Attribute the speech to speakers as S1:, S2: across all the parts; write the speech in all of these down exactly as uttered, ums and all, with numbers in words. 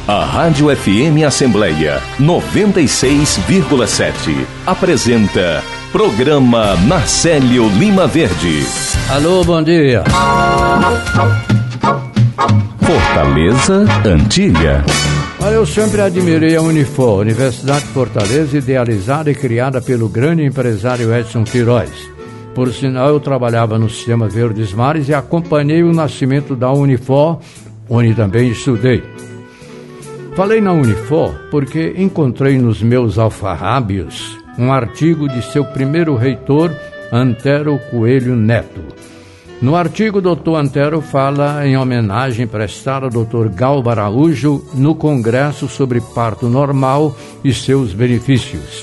S1: A Rádio F M Assembleia noventa e seis vírgula sete apresenta Programa Marcelo Lima Verde.
S2: Alô, bom dia.
S1: Fortaleza Antiga.
S2: Olha, eu sempre admirei a Unifor, Universidade de Fortaleza, idealizada e criada pelo grande empresário Edson Queiroz. Por sinal, eu trabalhava no Sistema Verdes Mares e acompanhei o nascimento da Unifor, onde também estudei. Falei na Unifor porque encontrei nos meus alfarrábios um artigo de seu primeiro reitor, Antero Coelho Neto. No artigo, o doutor Antero fala em homenagem prestada ao doutor Galba Araújo no Congresso sobre Parto Normal e seus benefícios.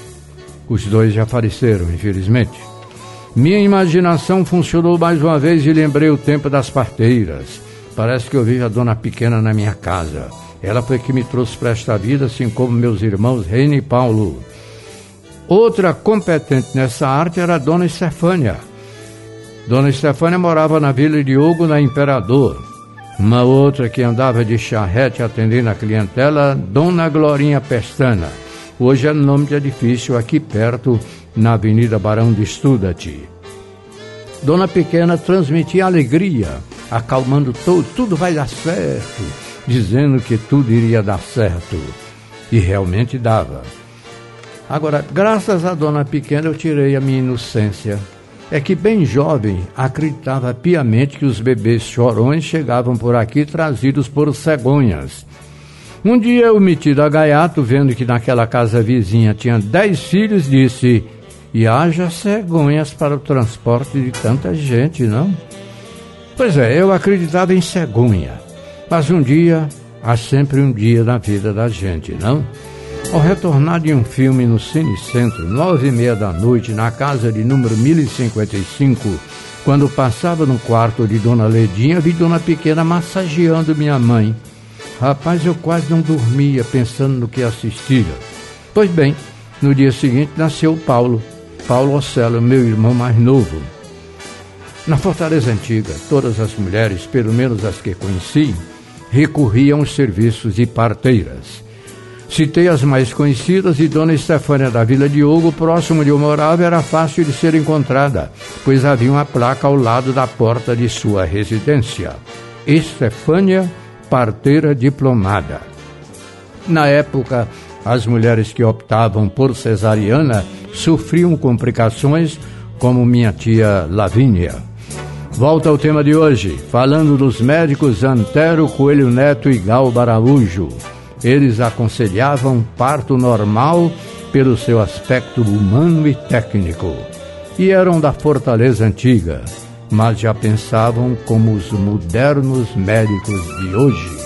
S2: Os dois já faleceram, infelizmente. Minha imaginação funcionou mais uma vez e lembrei o tempo das parteiras. Parece que eu vi a dona Pequena na minha casa. Ela foi que me trouxe para esta vida, assim como meus irmãos Reina e Paulo. Outra competente nessa arte era a dona Estefânia. Dona Estefânia morava na Vila Diogo, na Imperador. Uma outra que andava de charrete atendendo a clientela, Dona Glorinha Pestana. Hoje é nome de edifício aqui perto, na Avenida Barão de Estudati. Dona Pequena transmitia alegria, acalmando todo, tudo vai dar certo, dizendo que tudo iria dar certo. E realmente dava. Agora, graças a Dona Pequena eu tirei a minha inocência. É que bem jovem acreditava piamente que os bebês chorões chegavam por aqui trazidos por cegonhas. Um dia eu metido a gaiato, vendo que naquela casa vizinha tinha dez filhos, disse: e haja cegonhas para o transporte de tanta gente, não? Pois é, eu acreditava em cegonha. Mas um dia, há sempre um dia na vida da gente, não? Ao retornar de um filme no Cine Centro, nove e meia da noite, na casa de número mil e cinquenta e cinco, quando passava no quarto de Dona Ledinha, vi Dona Pequena massageando minha mãe. Rapaz, eu quase não dormia pensando no que assistia. Pois bem, no dia seguinte nasceu o Paulo, Paulo Ocelo, meu irmão mais novo. Na Fortaleza Antiga, todas as mulheres, pelo menos as que conheci, recorriam aos serviços de parteiras. Citei as mais conhecidas e Dona Estefânia da Vila Diogo, próximo de eu morava, era fácil de ser encontrada, pois havia uma placa ao lado da porta de sua residência. Estefânia, parteira diplomada. Na época, as mulheres que optavam por cesariana sofriam complicações, como minha tia Lavínia. Volta ao tema de hoje, falando dos médicos Antero Coelho Neto e Galba Araújo. Eles aconselhavam parto normal pelo seu aspecto humano e técnico. E eram da Fortaleza Antiga, mas já pensavam como os modernos médicos de hoje.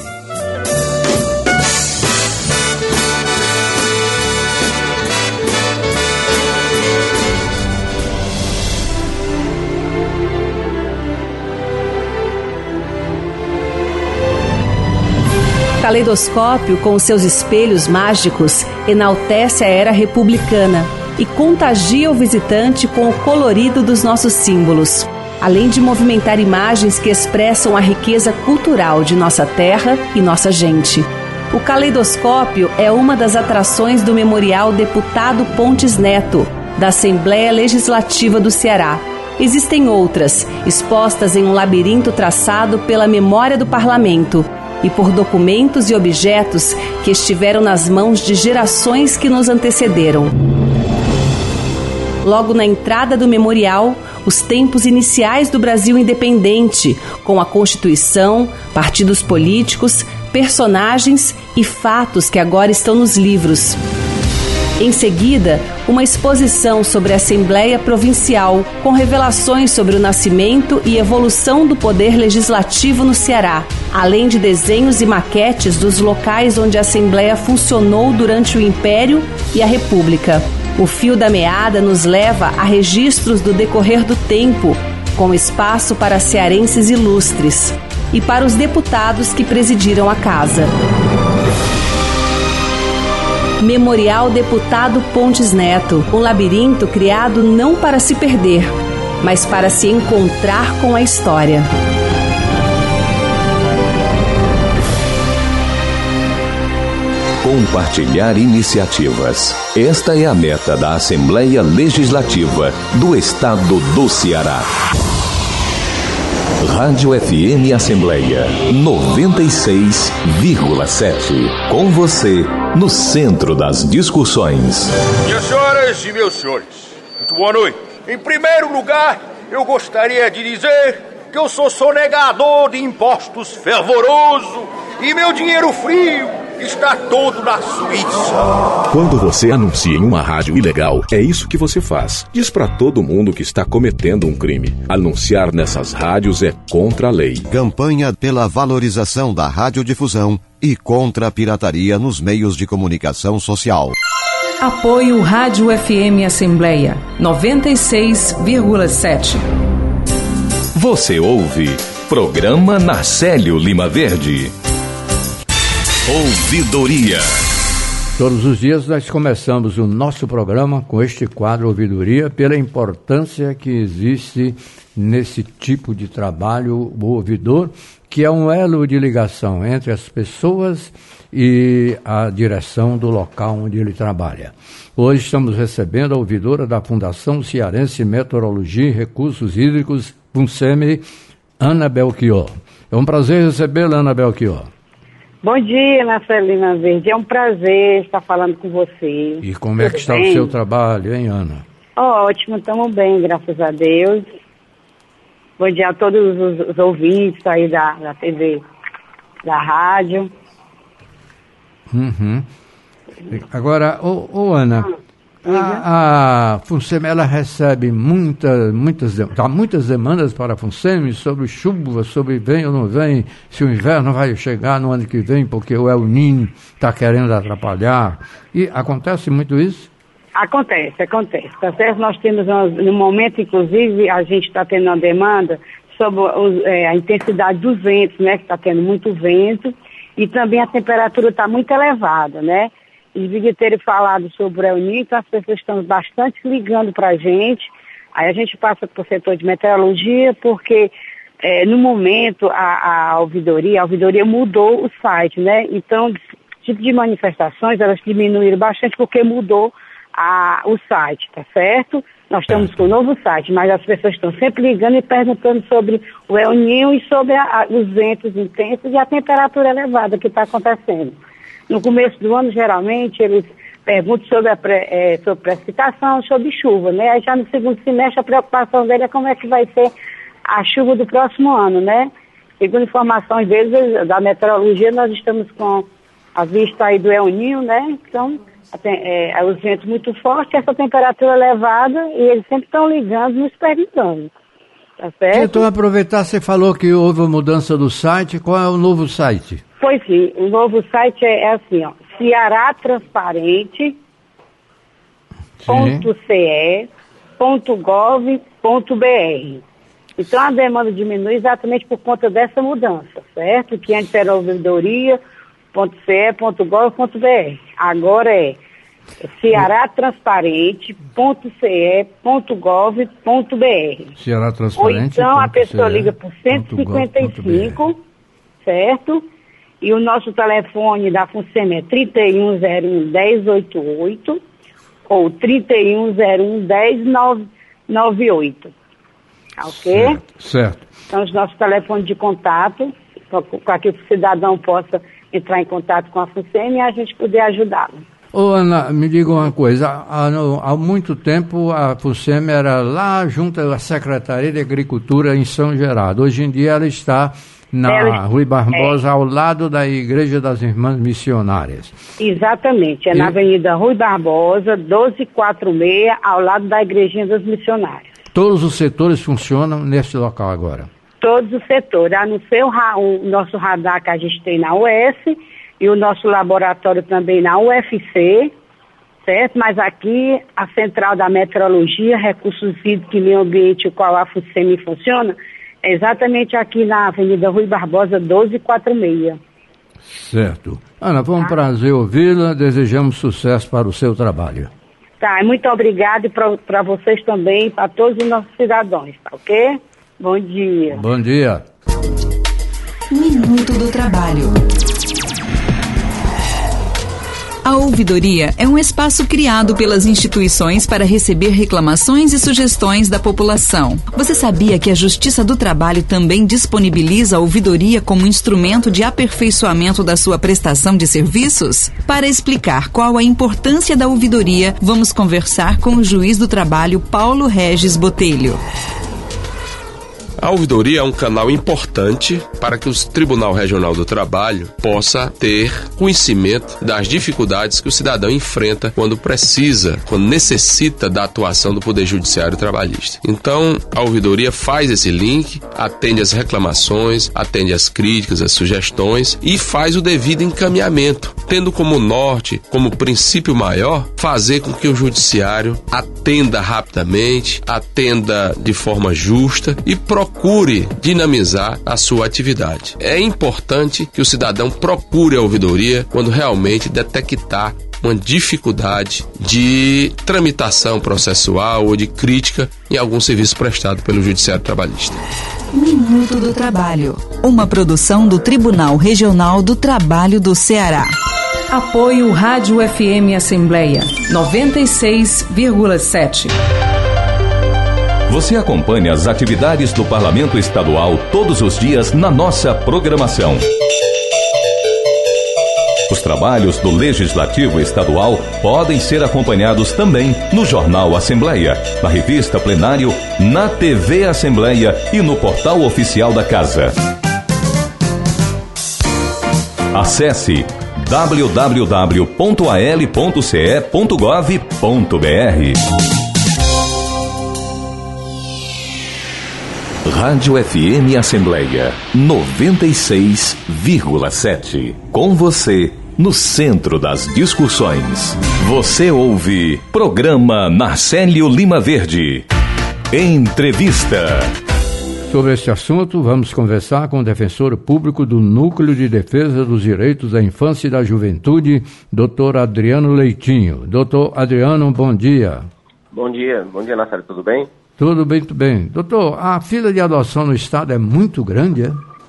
S3: Caleidoscópio, com seus espelhos mágicos, enaltece a era republicana e contagia o visitante com o colorido dos nossos símbolos, além de movimentar imagens que expressam a riqueza cultural de nossa terra e nossa gente. O Caleidoscópio é uma das atrações do Memorial Deputado Pontes Neto, da Assembleia Legislativa do Ceará. Existem outras, expostas em um labirinto traçado pela memória do Parlamento e por documentos e objetos que estiveram nas mãos de gerações que nos antecederam. Logo na entrada do memorial, os tempos iniciais do Brasil independente, com a Constituição, partidos políticos, personagens e fatos que agora estão nos livros. Em seguida, uma exposição sobre a Assembleia Provincial, com revelações sobre o nascimento e evolução do poder legislativo no Ceará, além de desenhos e maquetes dos locais onde a Assembleia funcionou durante o Império e a República. O fio da meada nos leva a registros do decorrer do tempo, com espaço para cearenses ilustres e para os deputados que presidiram a casa. Memorial Deputado Pontes Neto, um labirinto criado não para se perder, mas para se encontrar com a história.
S1: Compartilhar iniciativas. Esta é a meta da Assembleia Legislativa do Estado do Ceará. Rádio F M Assembleia noventa e seis vírgula sete. Com você, no centro das discussões.
S4: Minhas senhoras e meus senhores, muito boa noite. Em primeiro lugar, eu gostaria de dizer que eu sou sonegador de impostos fervoroso e meu dinheiro frio está todo na Suíça.
S1: Quando você anuncia em uma rádio ilegal, é isso que você faz. Diz pra todo mundo que está cometendo um crime. Anunciar nessas rádios é contra a lei.
S5: Campanha pela valorização da radiodifusão e contra a pirataria nos meios de comunicação social.
S6: Apoio Rádio F M Assembleia noventa e seis vírgula sete.
S1: Você ouve Programa Narcélio Lima Verde. Ouvidoria.
S2: Todos os dias nós começamos o nosso programa com este quadro Ouvidoria, pela importância que existe nesse tipo de trabalho, o ouvidor, que é um elo de ligação entre as pessoas e a direção do local onde ele trabalha. Hoje estamos recebendo a ouvidora da Fundação Cearense Meteorologia e Recursos Hídricos, FUNSEMI, Ana Belchior. É um prazer recebê-la, Ana Belchior.
S7: Bom dia, Narcélio Lima Verde. É um prazer estar falando com você.
S2: E como é que está o seu trabalho, hein, Ana?
S7: Ótimo, estamos bem, graças a Deus. Bom dia a todos os, os ouvintes aí da, da T V, da rádio.
S2: Uhum. Agora, ô, ô Ana, uhum. a, a FUNSEMI, ela recebe muita, muitas, dá muitas demandas para a FUNSEMI sobre chuva, sobre vem ou não vem, se o inverno vai chegar no ano que vem, porque o El Niño está querendo atrapalhar. E acontece muito isso?
S7: Acontece, acontece. Tá certo? Nós temos, no momento, inclusive, a gente está tendo uma demanda sobre os, é, a intensidade dos ventos, né? Que está tendo muito vento, e também a temperatura está muito elevada, né? E devia ter falado sobre o El Niño, então as pessoas estão bastante ligando para a gente. Aí a gente passa para o setor de meteorologia, porque é, no momento a, a ouvidoria, a ouvidoria mudou o site, né? Então, tipo de manifestações, elas diminuíram bastante porque mudou a, o site, tá certo? Nós estamos com o novo site, mas as pessoas estão sempre ligando e perguntando sobre o El Niño e sobre a, a, os ventos intensos e a temperatura elevada que está acontecendo. No começo do ano, geralmente, eles perguntam sobre, a pre, é, sobre precipitação, sobre chuva, né? Aí já no segundo semestre a preocupação dele é como é que vai ser a chuva do próximo ano, né? Segundo informações deles, da meteorologia, nós estamos com a vista aí do El Niño, né? Então, é, os ventos muito fortes, essa temperatura elevada, e eles sempre estão ligando, nos perguntando. Tá certo?
S2: Então, aproveitar, você falou que houve uma mudança do site. Qual é o novo site?
S7: Pois sim, o novo site é, é assim, ó, ceará transparente ponto c e ponto gov ponto b r. Então a demanda diminui exatamente por conta dessa mudança, certo? Que antes era ouvidoria ponto c e ponto gov ponto b r. Agora é ceará transparente ponto c e ponto gov ponto b r.
S2: Ceará Transparente.
S7: Ou então a pessoa liga por cento e cinquenta e cinco, certo? E o nosso telefone da FUNSEMI é trinta e um zero um, dez oitenta e oito ou trinta e um zero um, dez noventa e oito. Ok?
S2: Certo, certo.
S7: Então, os nossos telefones de contato, para que o cidadão possa entrar em contato com a FUNSEMI e a gente poder ajudá-lo.
S2: Ô Ana, me diga uma coisa, há, há muito tempo a FUNSEMI era lá junto à Secretaria de Agricultura em São Gerardo. Hoje em dia ela está na ela, Rui Barbosa, é, ao lado da Igreja das Irmãs Missionárias.
S7: Exatamente, é e... na Avenida Rui Barbosa, doze quarenta e seis, ao lado da Igrejinha das Missionárias.
S2: Todos os setores funcionam nesse local agora? Todos
S7: os setores, a não ser o, o nosso radar que a gente tem na U S e o nosso laboratório também na U F C, certo? Mas aqui a Central da Meteorologia, Recursos Hídricos e Meio Ambiente, o qual a FUNSEMI funciona, é exatamente aqui na Avenida Rui Barbosa, doze quarenta e seis.
S2: Certo. Ana, foi um tá. prazer ouvi-la, desejamos sucesso para o seu trabalho.
S7: Tá, muito obrigada e para vocês também, para todos os nossos cidadãos, tá ok? Bom dia.
S2: Bom dia.
S6: Minuto do Trabalho. A ouvidoria é um espaço criado pelas instituições para receber reclamações e sugestões da população. Você sabia que a Justiça do Trabalho também disponibiliza a ouvidoria como instrumento de aperfeiçoamento da sua prestação de serviços? Para explicar qual a importância da ouvidoria, vamos conversar com o juiz do trabalho Paulo Regis Botelho.
S8: A ouvidoria é um canal importante para que o Tribunal Regional do Trabalho possa ter conhecimento das dificuldades que o cidadão enfrenta quando precisa, quando necessita da atuação do Poder Judiciário Trabalhista. Então, a ouvidoria faz esse link, atende às reclamações, atende às críticas, às sugestões e faz o devido encaminhamento, tendo como norte, como princípio maior, fazer com que o Judiciário atenda rapidamente, atenda de forma justa e procure Procure dinamizar a sua atividade. É importante que o cidadão procure a ouvidoria quando realmente detectar uma dificuldade de tramitação processual ou de crítica em algum serviço prestado pelo Judiciário Trabalhista.
S6: Minuto do Trabalho, uma produção do Tribunal Regional do Trabalho do Ceará. Apoio Rádio F M Assembleia noventa e seis vírgula sete.
S1: Você acompanha as atividades do Parlamento Estadual todos os dias na nossa programação. Os trabalhos do Legislativo Estadual podem ser acompanhados também no Jornal Assembleia, na revista Plenário, na T V Assembleia e no portal oficial da Casa. Acesse w w w ponto a l ponto c e ponto gov ponto b r. Rádio F M Assembleia noventa e seis vírgula sete. Com você, no centro das discussões. Você ouve Programa Narcélio Lima Verde. Entrevista.
S2: Sobre este assunto, vamos conversar com o defensor público do Núcleo de Defesa dos Direitos da Infância e da Juventude, doutor Adriano Leitinho. Doutor Adriano, bom dia.
S9: Bom dia. Bom dia, Narcélio. Tudo bem?
S2: Tudo bem, tudo bem. Doutor, a fila de adoção no estado é muito grande, é?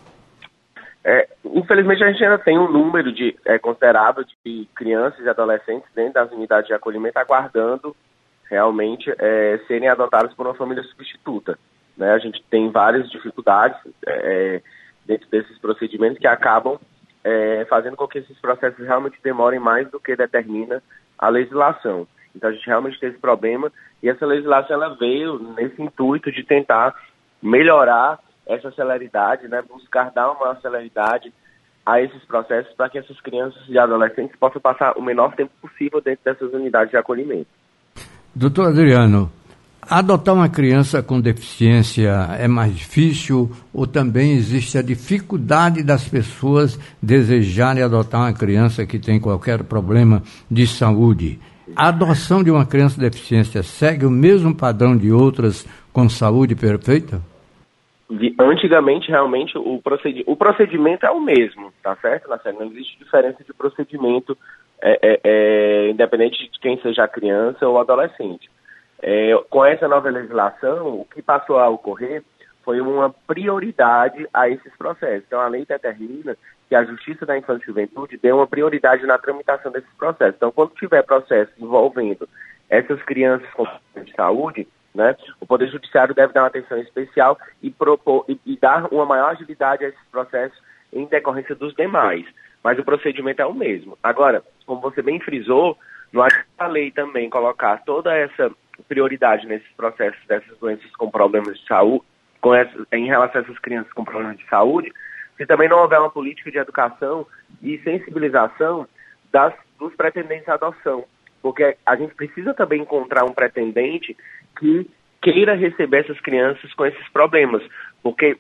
S9: É, infelizmente a gente ainda tem um número de, é, considerável de crianças e adolescentes dentro das unidades de acolhimento aguardando realmente é, serem adotados por uma família substituta. Né? A gente tem várias dificuldades é, dentro desses procedimentos que acabam é, fazendo com que esses processos realmente demorem mais do que determina a legislação. Então a gente realmente tem esse problema e essa legislação ela veio nesse intuito de tentar melhorar essa celeridade, né, buscar dar uma maior celeridade a esses processos para que essas crianças e adolescentes possam passar o menor tempo possível dentro dessas unidades de acolhimento.
S2: Doutor Adriano, adotar uma criança com deficiência é mais difícil ou também existe a dificuldade das pessoas desejarem adotar uma criança que tem qualquer problema de saúde? A adoção de uma criança com deficiência segue o mesmo padrão de outras com saúde perfeita?
S9: Antigamente, realmente, o, procedi- o procedimento é o mesmo, tá certo? Não existe diferença de procedimento, é, é, é, independente de quem seja a criança ou adolescente. É, com essa nova legislação, o que passou a ocorrer foi uma prioridade a esses processos. Então, a lei determina que a Justiça da Infância e Juventude dê uma prioridade na tramitação desses processos. Então, quando tiver processos envolvendo essas crianças com problema de saúde, né, o Poder Judiciário deve dar uma atenção especial e, propor, e, e dar uma maior agilidade a esses processos em decorrência dos demais. Mas o procedimento é o mesmo. Agora, como você bem frisou, não acho que a lei também colocar toda essa prioridade nesses processos dessas doenças com problemas de saúde, com essa, em relação a essas crianças com problemas de saúde, se também não houver uma política de educação e sensibilização das, dos pretendentes à adoção. Porque a gente precisa também encontrar um pretendente que queira receber essas crianças com esses problemas. Porque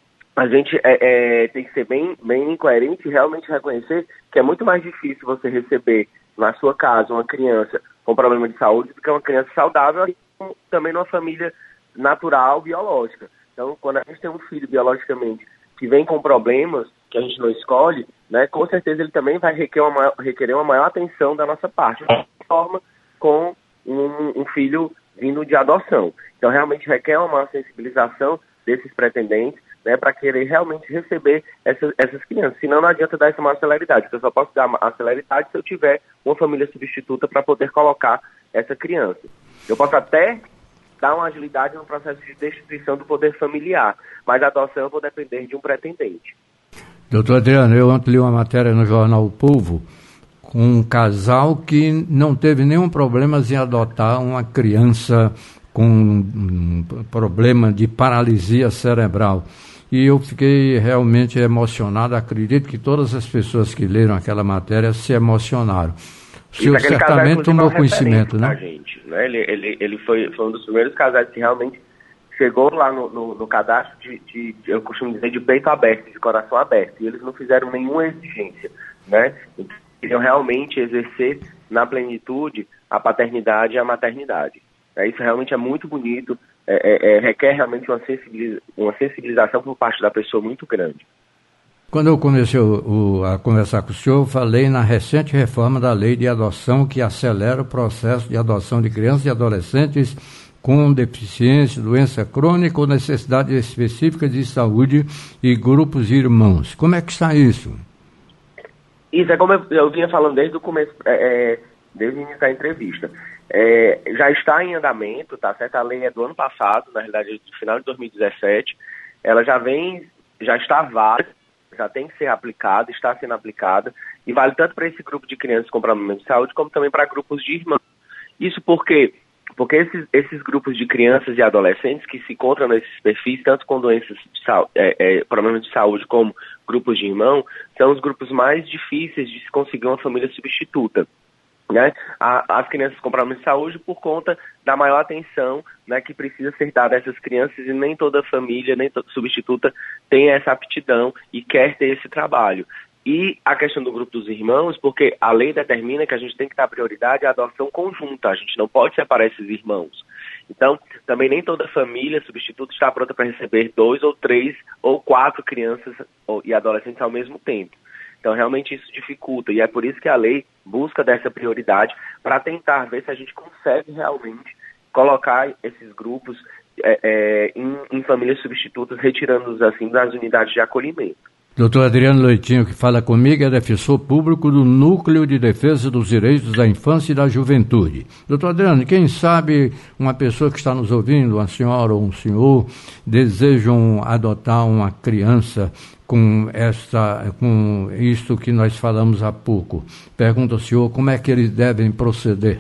S9: a gente é, é, tem que ser bem, bem coerente e realmente reconhecer que é muito mais difícil você receber na sua casa uma criança com problema de saúde do que uma criança saudável, também numa família natural, biológica. Então, quando a gente tem um filho biologicamente que vem com problemas que a gente não escolhe, né, com certeza ele também vai requerer uma maior, requerer uma maior atenção da nossa parte, de forma com um, um filho vindo de adoção. Então, realmente requer uma maior sensibilização desses pretendentes né, para querer realmente receber essas, essas crianças. Senão não adianta dar essa maior celeridade, eu só posso dar a celeridade se eu tiver uma família substituta para poder colocar essa criança. Eu posso até dar uma agilidade no processo de destituição do poder familiar, mas a adoção eu vou depender de um pretendente.
S2: Doutor Adriano, eu ontem li uma matéria no jornal O Povo com um casal que não teve nenhum problema em adotar uma criança com um problema de paralisia cerebral. E eu fiquei realmente emocionado, acredito que todas as pessoas que leram aquela matéria se emocionaram. O senhor certamente tomou conhecimento, né?
S9: Gente, né? Ele, ele, ele foi, foi um dos primeiros casais que realmente chegou lá no, no, no cadastro de, de, de, eu costumo dizer, de peito aberto, de coração aberto, e eles não fizeram nenhuma exigência, né? Então, queriam realmente exercer na plenitude a paternidade e a maternidade. É, isso realmente é muito bonito, é, é, requer realmente uma, sensibiliza, uma sensibilização por parte da pessoa muito grande.
S2: Quando eu comecei o, o, a conversar com o senhor, eu falei na recente reforma da lei de adoção que acelera o processo de adoção de crianças e adolescentes com deficiência, doença crônica ou necessidade específica de saúde e grupos irmãos. Como é que está isso?
S9: Isso é como eu, eu vinha falando desde o começo, é, é, desde o início da entrevista. É, já está em andamento, tá certo? A lei é do ano passado, na realidade, do final de dois mil e dezessete. Ela já vem, já está válida, já tem que ser aplicada, está sendo aplicada, e vale tanto para esse grupo de crianças com problemas de saúde, como também para grupos de irmãos. Isso porque, porque esses, esses grupos de crianças e adolescentes que se encontram nesses perfis, tanto com doenças de saúde, é, é, problemas de saúde, como grupos de irmão, são os grupos mais difíceis de se conseguir uma família substituta. Né? As crianças com problemas de saúde por conta da maior atenção, né, que precisa ser dada a essas crianças, e nem toda família, nem toda substituta tem essa aptidão e quer ter esse trabalho. E a questão do grupo dos irmãos, porque a lei determina que a gente tem que dar prioridade à adoção conjunta, a gente não pode separar esses irmãos. Então, também nem toda família substituta está pronta para receber dois ou três ou quatro crianças e adolescentes ao mesmo tempo. Então, realmente isso dificulta, e é por isso que a lei busca dessa prioridade para tentar ver se a gente consegue realmente colocar esses grupos é, é, em, em famílias substitutas, retirando-os assim das unidades de acolhimento.
S2: Doutor Adriano Leitinho, que fala comigo, é defensor público do Núcleo de Defesa dos Direitos da Infância e da Juventude. Doutor Adriano, quem sabe uma pessoa que está nos ouvindo, uma senhora ou um senhor, desejam adotar uma criança com, esta, com isto que nós falamos há pouco. Pergunta ao senhor como é que eles devem proceder.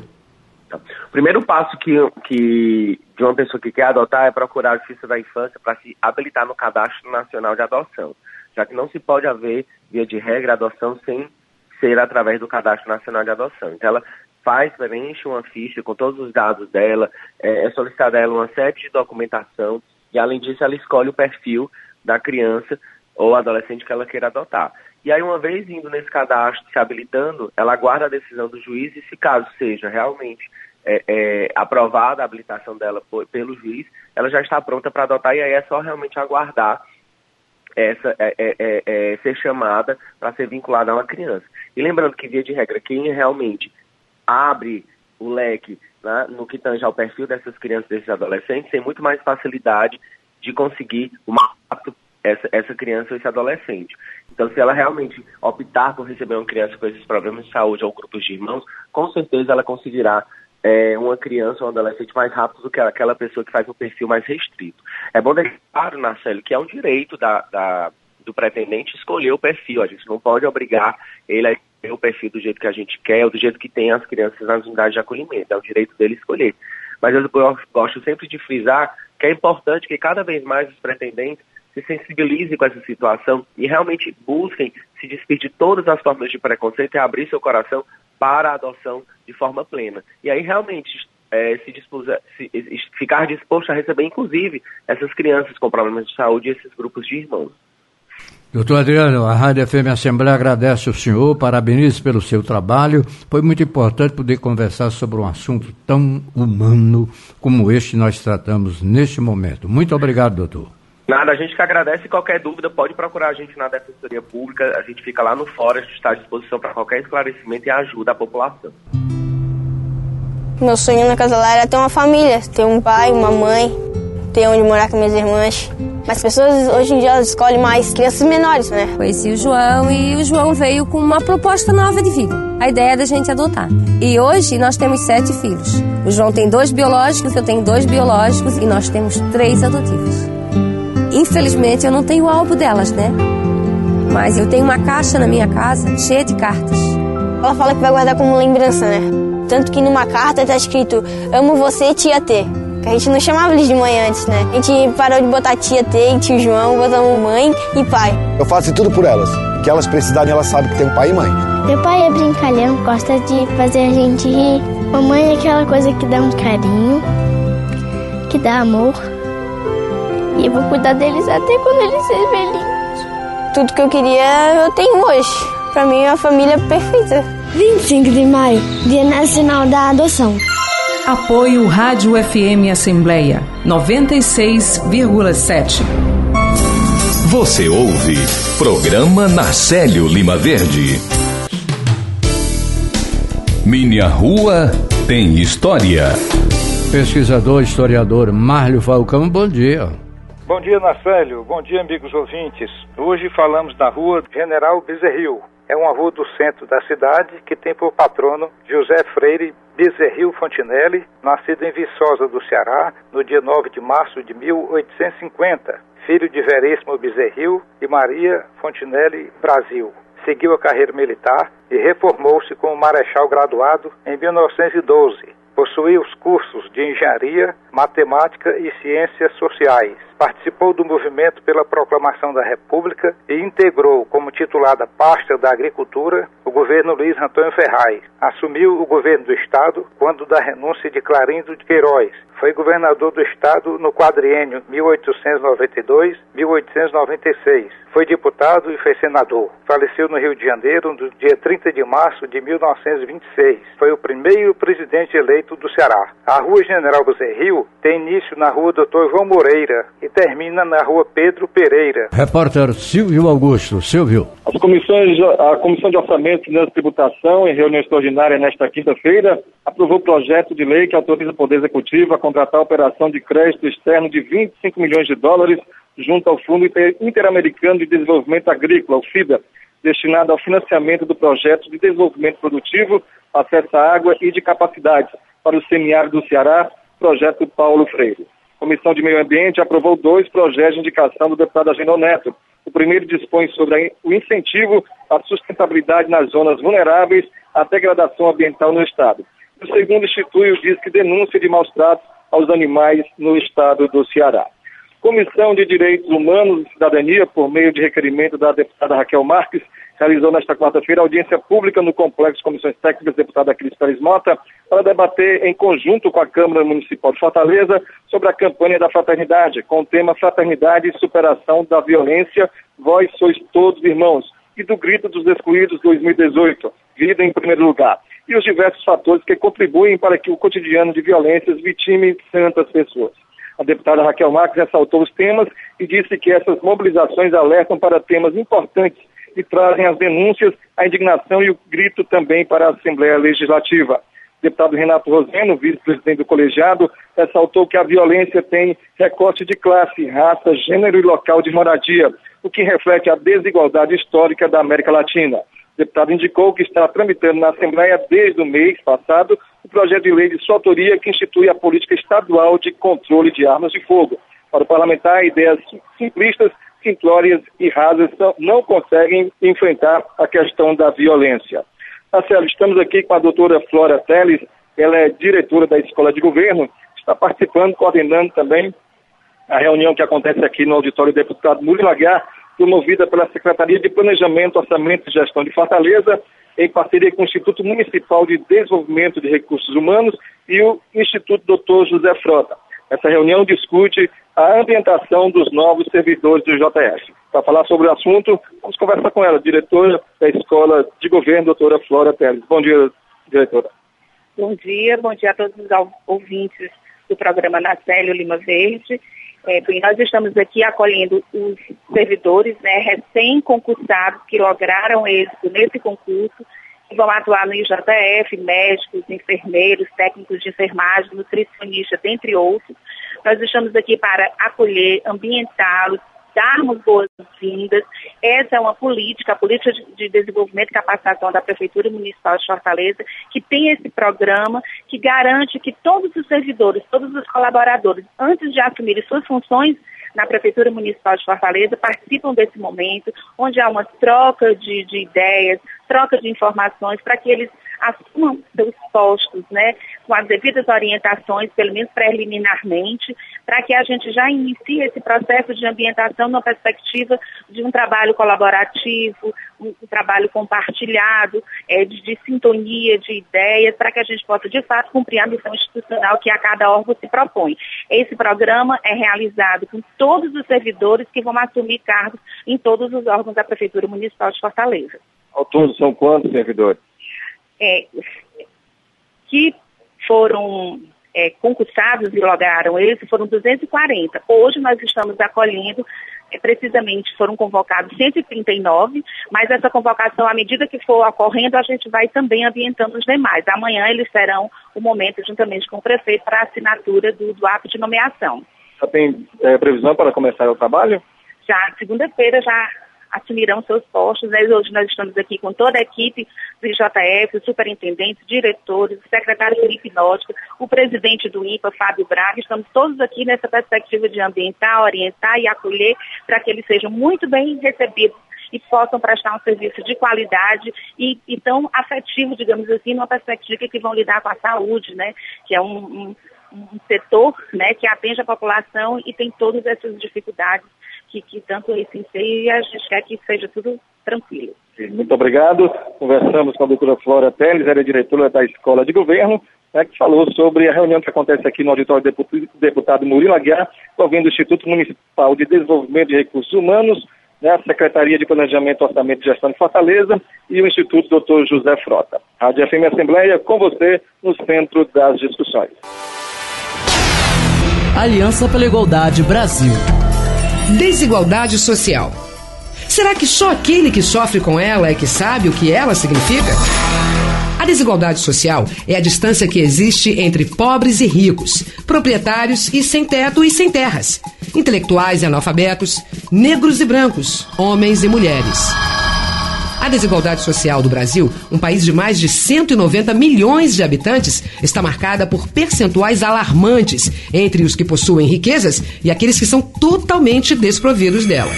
S9: O primeiro passo que, que, de uma pessoa que quer adotar é procurar a Justiça da Infância para se habilitar no Cadastro Nacional de Adoção, já que não se pode haver, via de regra, adoção sem ser através do Cadastro Nacional de Adoção. Então ela faz, preenche uma ficha com todos os dados dela, é, é solicitada a ela uma série de documentação, e além disso ela escolhe o perfil da criança ou adolescente que ela queira adotar. E aí, uma vez indo nesse cadastro, se habilitando, ela aguarda a decisão do juiz, e se caso seja realmente é, é, aprovada a habilitação dela por, pelo juiz, ela já está pronta para adotar, e aí é só realmente aguardar essa, é, é, é, é, ser chamada para ser vinculada a uma criança. E lembrando que, via de regra, quem realmente abre o leque, né, no que tange ao perfil dessas crianças, desses adolescentes, tem muito mais facilidade de conseguir uma essa, essa criança ou esse adolescente. Então, se ela realmente optar por receber uma criança com esses problemas de saúde ou grupos de irmãos, com certeza ela conseguirá é, uma criança ou um adolescente mais rápido do que aquela pessoa que faz um perfil mais restrito. É bom deixar claro, Narcélio, que é um direito da, da, do pretendente escolher o perfil. A gente não pode obrigar ele a escolher o perfil do jeito que a gente quer ou do jeito que tem as crianças nas unidades de acolhimento. É o direito dele escolher. Mas eu gosto sempre de frisar que é importante que cada vez mais os pretendentes se sensibilizem com essa situação e realmente busquem se despir de todas as formas de preconceito e abrir seu coração para a adoção de forma plena. E aí realmente é, se, dispuser, se ficar disposto a receber, inclusive, essas crianças com problemas de saúde e esses grupos de irmãos.
S2: Doutor Adriano, a Rádio F M Assembleia agradece ao senhor, parabeniza pelo seu trabalho. Foi muito importante poder conversar sobre um assunto tão humano como este que nós tratamos neste momento. Muito obrigado, doutor.
S9: Nada, a gente que agradece. Qualquer dúvida pode procurar a gente na Defensoria Pública, a gente fica lá no fórum, a gente está à disposição para qualquer esclarecimento e ajuda à população.
S10: Meu sonho na casa lá era ter uma família, ter um pai, uma mãe, ter onde morar com minhas irmãs. Mas as pessoas hoje em dia elas escolhem mais crianças menores, né?
S11: Conheci o João e o João veio com uma proposta nova de vida. A ideia é da gente adotar. E hoje nós temos sete filhos. O João tem dois biológicos, eu tenho dois biológicos e nós temos três adotivos. Infelizmente eu não tenho o álbum delas, né? Mas eu tenho uma caixa na minha casa cheia de cartas.
S10: Ela fala que vai guardar como lembrança, né? Tanto que numa carta tá escrito: amo você, tia T. Que a gente não chamava eles de mãe antes, né? A gente parou de botar tia T e tio João, botamos mãe e pai.
S12: Eu faço tudo por elas. O que elas precisarem, elas sabem que tem um pai e mãe.
S13: Meu pai é brincalhão, gosta de fazer a gente rir. Mamãe é aquela coisa que dá um carinho, que dá amor. E eu vou cuidar deles até quando eles serem velhinhos.
S10: Tudo que eu queria, eu tenho hoje. Pra mim, é uma família perfeita.
S13: vinte e cinco de maio, Dia Nacional da Adoção.
S6: Apoio Rádio F M Assembleia noventa e seis vírgula sete.
S1: Você ouve Programa Narcélio Lima Verde. Minha Rua tem História.
S2: Pesquisador, historiador Márlio Falcão, bom dia.
S14: Bom dia, Narcélio. Bom dia, amigos ouvintes. Hoje falamos da Rua General Bezerril. É uma rua do centro da cidade que tem por patrono José Freire Bezerril Fontinelli, nascido em Viçosa do Ceará, no dia nove de março de mil oitocentos e cinquenta, filho de Veríssimo Bezerril e Maria Fontinelli Brasil. Seguiu a carreira militar e reformou-se como marechal graduado em mil novecentos e doze. Possuía os cursos de Engenharia, Matemática e Ciências Sociais. Participou do movimento pela proclamação da República e integrou como titular da pasta da Agricultura o governo Luiz Antônio Ferraz. Assumiu o governo do Estado quando da renúncia de Clarindo de Queiroz. Foi governador do Estado no quadriênio mil oitocentos e noventa e dois a mil oitocentos e noventa e seis. Foi deputado e foi senador. Faleceu no Rio de Janeiro no dia trinta de março de mil novecentos e vinte e seis. Foi o primeiro presidente eleito do Ceará. A Rua General Bezerril tem início na Rua doutor João Moreira e termina na Rua Pedro Pereira.
S2: Repórter Silvio Augusto. Silvio.
S15: As comissões, a Comissão de Orçamento e Tributação, em reunião extraordinária nesta quinta-feira, aprovou o projeto de lei que autoriza o Poder Executivo a contratar a operação de crédito externo de vinte e cinco milhões de dólares junto ao Fundo Interamericano de Desenvolvimento Agrícola, o FIDA, destinado ao financiamento do projeto de desenvolvimento produtivo, acesso à água e de capacidades para o semiárido do Ceará, projeto Paulo Freire. A Comissão de Meio Ambiente aprovou dois projetos de indicação do deputado Agenor Neto. O primeiro dispõe sobre o incentivo à sustentabilidade nas zonas vulneráveis à degradação ambiental no Estado. O segundo institui o disque denúncia de maus tratos aos animais no Estado do Ceará. Comissão de Direitos Humanos e Cidadania, por meio de requerimento da deputada Raquel Marques, realizou nesta quarta-feira audiência pública no Complexo de Comissões Técnicas da deputada Cris Pérez Mota para debater em conjunto com a Câmara Municipal de Fortaleza sobre a campanha da fraternidade, com o tema Fraternidade e Superação da Violência, Vós sois todos irmãos, e do Grito dos Excluídos dois mil e dezoito, Vida em Primeiro Lugar, e os diversos fatores que contribuem para que o cotidiano de violências vitime tantas pessoas. A deputada Raquel Marques ressaltou os temas e disse que essas mobilizações alertam para temas importantes e trazem as denúncias, a indignação e o grito também para a Assembleia Legislativa. O deputado Renato Roseno, vice-presidente do colegiado, ressaltou que a violência tem recorte de classe, raça, gênero e local de moradia, o que reflete a desigualdade histórica da América Latina. O deputado indicou que está tramitando na Assembleia desde o mês passado o projeto de lei de sua autoria que institui a política estadual de controle de armas de fogo. Para o parlamentar, ideias simplistas, simplórias e rasas não conseguem enfrentar a questão da violência. Marcelo, estamos aqui com a doutora Flora Teles, ela é diretora da Escola de Governo, está participando, coordenando também a reunião que acontece aqui no auditório do deputado Murilo Aguiar, promovida pela Secretaria de Planejamento, Orçamento e Gestão de Fortaleza, em parceria com o Instituto Municipal de Desenvolvimento de Recursos Humanos e o Instituto doutor José Frota. Essa reunião discute a ambientação dos novos servidores do J S. Para falar sobre o assunto, vamos conversar com ela, diretora da Escola de Governo, doutora Flora Teles. Bom dia, diretora.
S16: Bom dia, bom dia a todos os ouvintes do programa Narcélio Lima Verde. É, bem, nós estamos aqui acolhendo os servidores, né, recém-concursados que lograram êxito nesse concurso, que vão atuar no I J F, médicos, enfermeiros, técnicos de enfermagem, nutricionistas, dentre outros, Nós estamos aqui para acolher, ambientá-los, darmos boas-vindas. Essa é uma política, a política de, de desenvolvimento e capacitação da Prefeitura Municipal de Fortaleza, que tem esse programa que garante que todos os servidores, todos os colaboradores, antes de assumirem suas funções na Prefeitura Municipal de Fortaleza, participam desse momento, onde há uma troca de, de ideias, troca de informações, para que eles assumam seus postos, né, com as devidas orientações, pelo menos preliminarmente, para que a gente já inicie esse processo de ambientação numa perspectiva de um trabalho colaborativo, um, um trabalho compartilhado, é, de, de sintonia de ideias, para que a gente possa, de fato, cumprir a missão institucional que a cada órgão se propõe. Esse programa é realizado com todos os servidores que vão assumir cargos em todos os órgãos da Prefeitura Municipal de Fortaleza.
S15: Ao todo, são quantos servidores?
S16: É, que foram é, concursados e lograram esse, foram duzentos e quarenta. Hoje nós estamos acolhendo, é, precisamente foram convocados cento e trinta e nove, mas essa convocação, à medida que for ocorrendo, a gente vai também ambientando os demais. Amanhã eles terão o momento, juntamente com o prefeito, para a assinatura do, do ato de nomeação.
S15: Já tem é, previsão para começar o trabalho?
S16: Já, segunda-feira já assumirão seus postos. Hoje nós estamos aqui com toda a equipe do I J F, os superintendentes, diretores, o secretário Felipe Nótica, o presidente do I N P A, Fábio Braga. Estamos todos aqui nessa perspectiva de ambientar, orientar e acolher para que eles sejam muito bem recebidos e possam prestar um serviço de qualidade e, e tão afetivo, digamos assim, numa perspectiva que vão lidar com a saúde, né, que é um, um, um setor, né, que atende a população e tem todas essas dificuldades que, que tanto esse ensino, e a gente quer que seja tudo tranquilo.
S15: Muito obrigado. Conversamos com a doutora Flora Teles, ela é diretora da Escola de Governo, né, que falou sobre a reunião que acontece aqui no auditório do deputado Murilo Aguiar, envolvendo o Instituto Municipal de Desenvolvimento de Recursos Humanos, né, a Secretaria de Planejamento, Orçamento e Gestão de Fortaleza e o Instituto doutor José Frota. Rádio F M Assembleia, com você, no centro das discussões.
S17: Aliança pela Igualdade Brasil.
S18: Desigualdade social. Será que só aquele que sofre com ela é que sabe o que ela significa? A desigualdade social é a distância que existe entre pobres e ricos, proprietários e sem teto e sem terras, intelectuais e analfabetos, negros e brancos, homens e mulheres. A desigualdade social do Brasil, um país de mais de cento e noventa milhões de habitantes, está marcada por percentuais alarmantes entre os que possuem riquezas e aqueles que são totalmente desprovidos dela.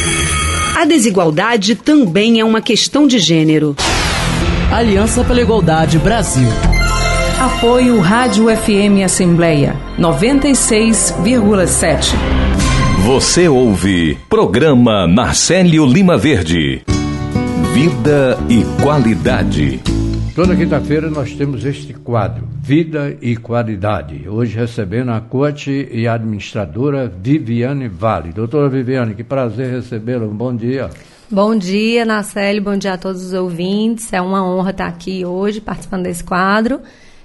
S3: A desigualdade também é uma questão de gênero.
S17: Aliança pela Igualdade Brasil.
S19: Apoio Rádio F M Assembleia noventa e seis vírgula sete.
S1: Você ouve Programa Narcélio Lima Verde. Vida e Qualidade.
S2: Toda quinta-feira nós temos este quadro, Vida e Qualidade. Hoje recebendo a coach e a administradora Viviane Vale. Doutora Viviane, que prazer recebê-la. Um bom dia.
S20: Bom dia, Narcélio. Bom dia a todos os ouvintes. É uma honra estar aqui hoje participando desse quadro.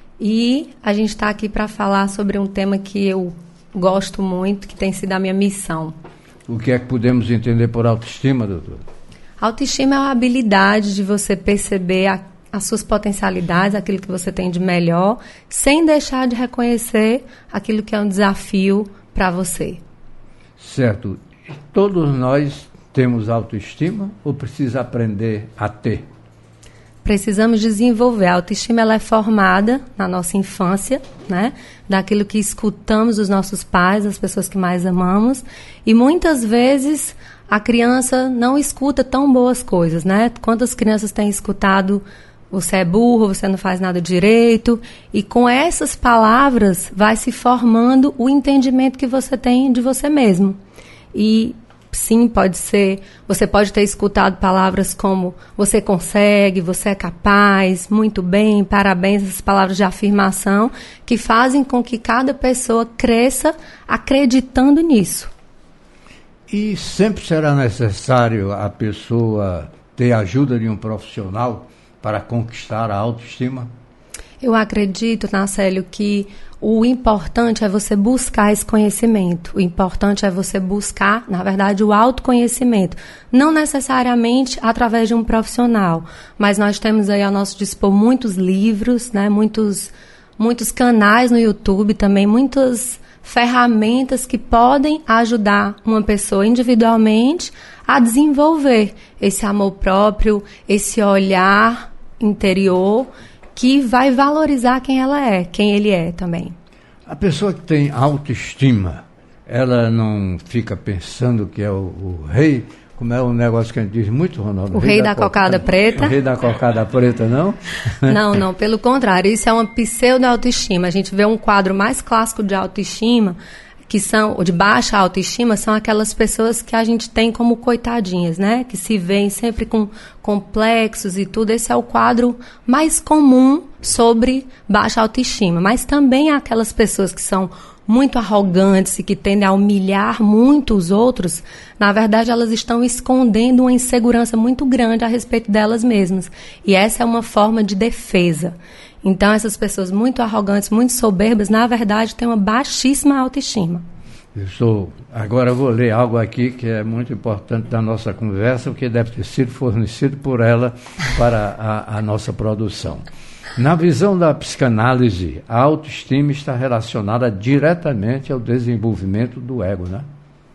S20: E a gente está aqui para falar sobre um tema que eu gosto muito, que tem sido a minha missão.
S2: O que é que podemos entender por autoestima, doutora?
S20: Autoestima é a habilidade de você perceber a, as suas potencialidades, aquilo que você tem de melhor, sem deixar de reconhecer aquilo que é um desafio para você.
S2: Certo. Todos nós temos autoestima ou precisa aprender a ter?
S20: Precisamos desenvolver. A autoestima ela é formada na nossa infância, né? Daquilo que escutamos dos nossos pais, das pessoas que mais amamos, e muitas vezes a criança não escuta tão boas coisas, né? Quantas crianças têm escutado você é burro, você não faz nada direito, e com essas palavras vai se formando o entendimento que você tem de você mesmo. E sim, pode ser, você pode ter escutado palavras como você consegue, você é capaz, muito bem, parabéns, essas palavras de afirmação que fazem com que cada pessoa cresça acreditando nisso.
S2: E sempre será necessário a pessoa ter a ajuda de um profissional para conquistar a autoestima?
S20: Eu acredito, Narcélio, que o importante é você buscar esse conhecimento. O importante é você buscar, na verdade, o autoconhecimento. Não necessariamente através de um profissional, mas nós temos aí ao nosso dispor muitos livros, né, muitos, muitos canais no YouTube também, muitas ferramentas que podem ajudar uma pessoa individualmente a desenvolver esse amor próprio, esse olhar interior que vai valorizar quem ela é, quem ele é também.
S2: A pessoa que tem autoestima, ela não fica pensando que é o, o rei, como é um negócio que a gente diz muito, Ronaldo?
S20: O rei, rei da, da cocada, cocada preta.
S2: O rei da cocada preta, não?
S20: Não, não, pelo contrário, isso é uma pseudo-autoestima. A gente vê um quadro mais clássico de autoestima, que são, de baixa autoestima, são aquelas pessoas que a gente tem como coitadinhas, né? Que se veem sempre com complexos e tudo. Esse é o quadro mais comum sobre baixa autoestima. Mas também há aquelas pessoas que são muito arrogantes e que tendem a humilhar muito os outros. Na verdade, elas estão escondendo uma insegurança muito grande a respeito delas mesmas. E essa é uma forma de defesa. Então, essas pessoas muito arrogantes, muito soberbas, na verdade, têm uma baixíssima autoestima.
S2: Eu sou, agora eu vou ler algo aqui que é muito importante da nossa conversa, porque deve ter sido fornecido por ela para a, a nossa produção. Na visão da psicanálise, a autoestima está relacionada diretamente ao desenvolvimento do ego, né?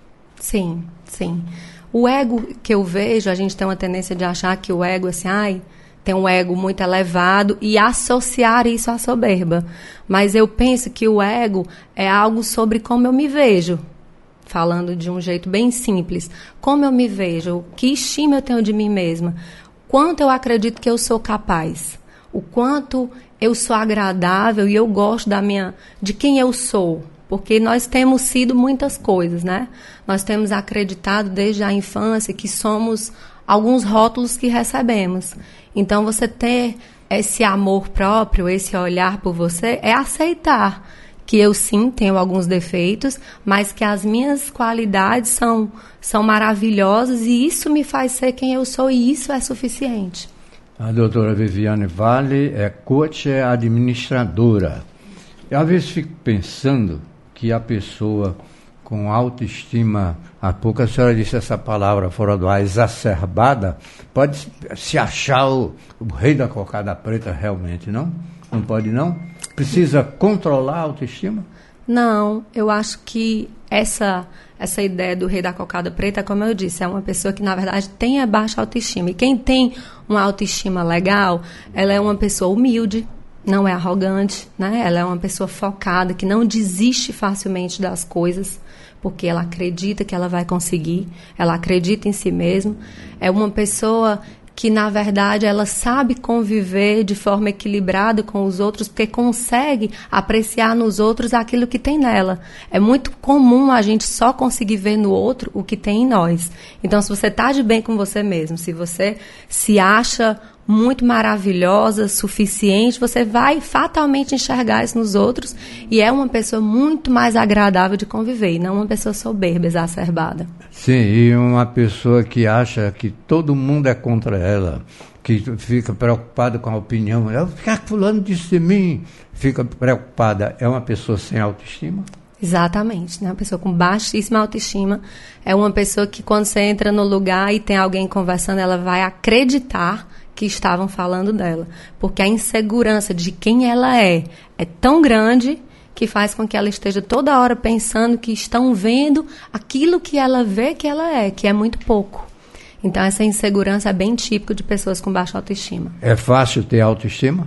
S20: Sim, sim. O ego que eu vejo, a gente tem uma tendência de achar que o ego, assim, ai, tem um ego muito elevado e associar isso à soberba. Mas eu penso que o ego é algo sobre como eu me vejo. Falando de um jeito bem simples. Como eu me vejo, que estima eu tenho de mim mesma, quanto eu acredito que eu sou capaz, o quanto eu sou agradável e eu gosto da minha, de quem eu sou. Porque nós temos sido muitas coisas, né? Nós temos acreditado desde a infância que somos alguns rótulos que recebemos. Então, você ter esse amor próprio, esse olhar por você, é aceitar que eu, sim, tenho alguns defeitos, mas que as minhas qualidades são, são maravilhosas e isso me faz ser quem eu sou e isso é suficiente.
S2: A doutora Viviane Vale é coach, é administradora. Eu, às vezes, fico pensando que a pessoa com autoestima, há pouco a senhora disse essa palavra fora do ar, exacerbada, pode se achar o, o rei da cocada preta realmente, não? Não pode, não? Precisa controlar a autoestima?
S20: Não, eu acho que essa, essa ideia do rei da cocada preta, como eu disse, é uma pessoa que, na verdade, tem a baixa autoestima. E quem tem uma autoestima legal, ela é uma pessoa humilde, não é arrogante, né? Ela é uma pessoa focada, que não desiste facilmente das coisas, porque ela acredita que ela vai conseguir, ela acredita em si mesma. É uma pessoa que, na verdade, ela sabe conviver de forma equilibrada com os outros, porque consegue apreciar nos outros aquilo que tem nela. É muito comum a gente só conseguir ver no outro o que tem em nós. Então, se você está de bem com você mesmo, se você se acha muito maravilhosa, suficiente, você vai fatalmente enxergar isso nos outros e é uma pessoa muito mais agradável de conviver, e não uma pessoa soberba, exacerbada.
S2: Sim, e uma pessoa que acha que todo mundo é contra ela, que fica preocupada com a opinião, o que é que fulano disse de mim? Fica preocupada, é uma pessoa sem autoestima?
S20: Exatamente, né? Uma pessoa com baixíssima autoestima é uma pessoa que, quando você entra no lugar e tem alguém conversando, ela vai acreditar que estavam falando dela, porque a insegurança de quem ela é é tão grande que faz com que ela esteja toda hora pensando que estão vendo aquilo que ela vê que ela é, que é muito pouco. Então, essa insegurança é bem típica de pessoas com baixa autoestima.
S2: É fácil ter autoestima?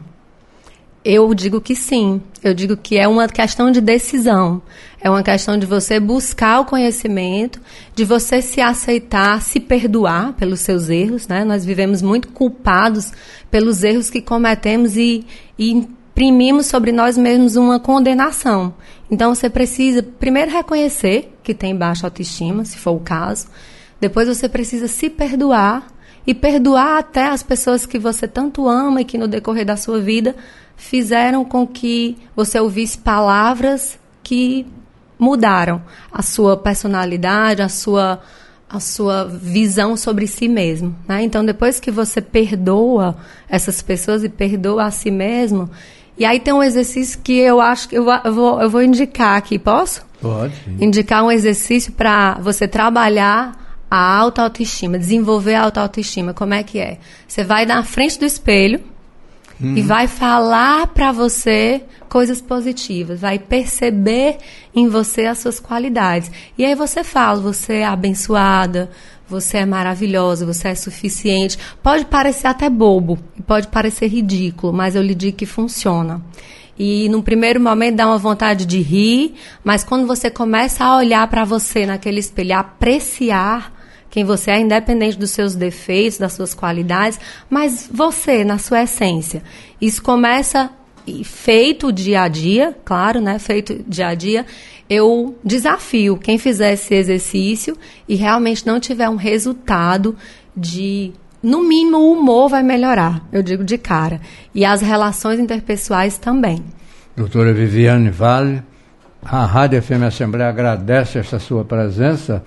S20: Eu digo que sim. Eu digo que é uma questão de decisão. É uma questão de você buscar o conhecimento, de você se aceitar, se perdoar pelos seus erros, né? Nós vivemos muito culpados pelos erros que cometemos e, e imprimimos sobre nós mesmos uma condenação. Então, você precisa primeiro reconhecer que tem baixa autoestima, se for o caso. Depois, você precisa se perdoar e perdoar até as pessoas que você tanto ama e que, no decorrer da sua vida, fizeram com que você ouvisse palavras que mudaram a sua personalidade, a sua, a sua visão sobre si mesmo, né? Então, depois que você perdoa essas pessoas e perdoa a si mesmo, e aí tem um exercício que eu acho que eu vou, eu vou indicar aqui, posso?
S2: Pode. Sim.
S20: Indicar um exercício para você trabalhar a auto-autoestima, desenvolver a auto-autoestima. Como é que é? Você vai na frente do espelho, Hum. E vai falar para você coisas positivas, vai perceber em você as suas qualidades. E aí você fala, você é abençoada, você é maravilhosa, você é suficiente. Pode parecer até bobo, pode parecer ridículo, mas eu lhe digo que funciona. E num primeiro momento dá uma vontade de rir, mas quando você começa a olhar para você naquele espelho, a apreciar quem você é, independente dos seus defeitos, das suas qualidades, mas você, na sua essência. Isso começa, feito dia a dia, claro, né? Feito dia a dia, eu desafio quem fizer esse exercício e realmente não tiver um resultado de, no mínimo, o humor vai melhorar, eu digo de cara. E as relações interpessoais também.
S2: Doutora Viviane Vale, a Rádio F M Assembleia agradece essa sua presença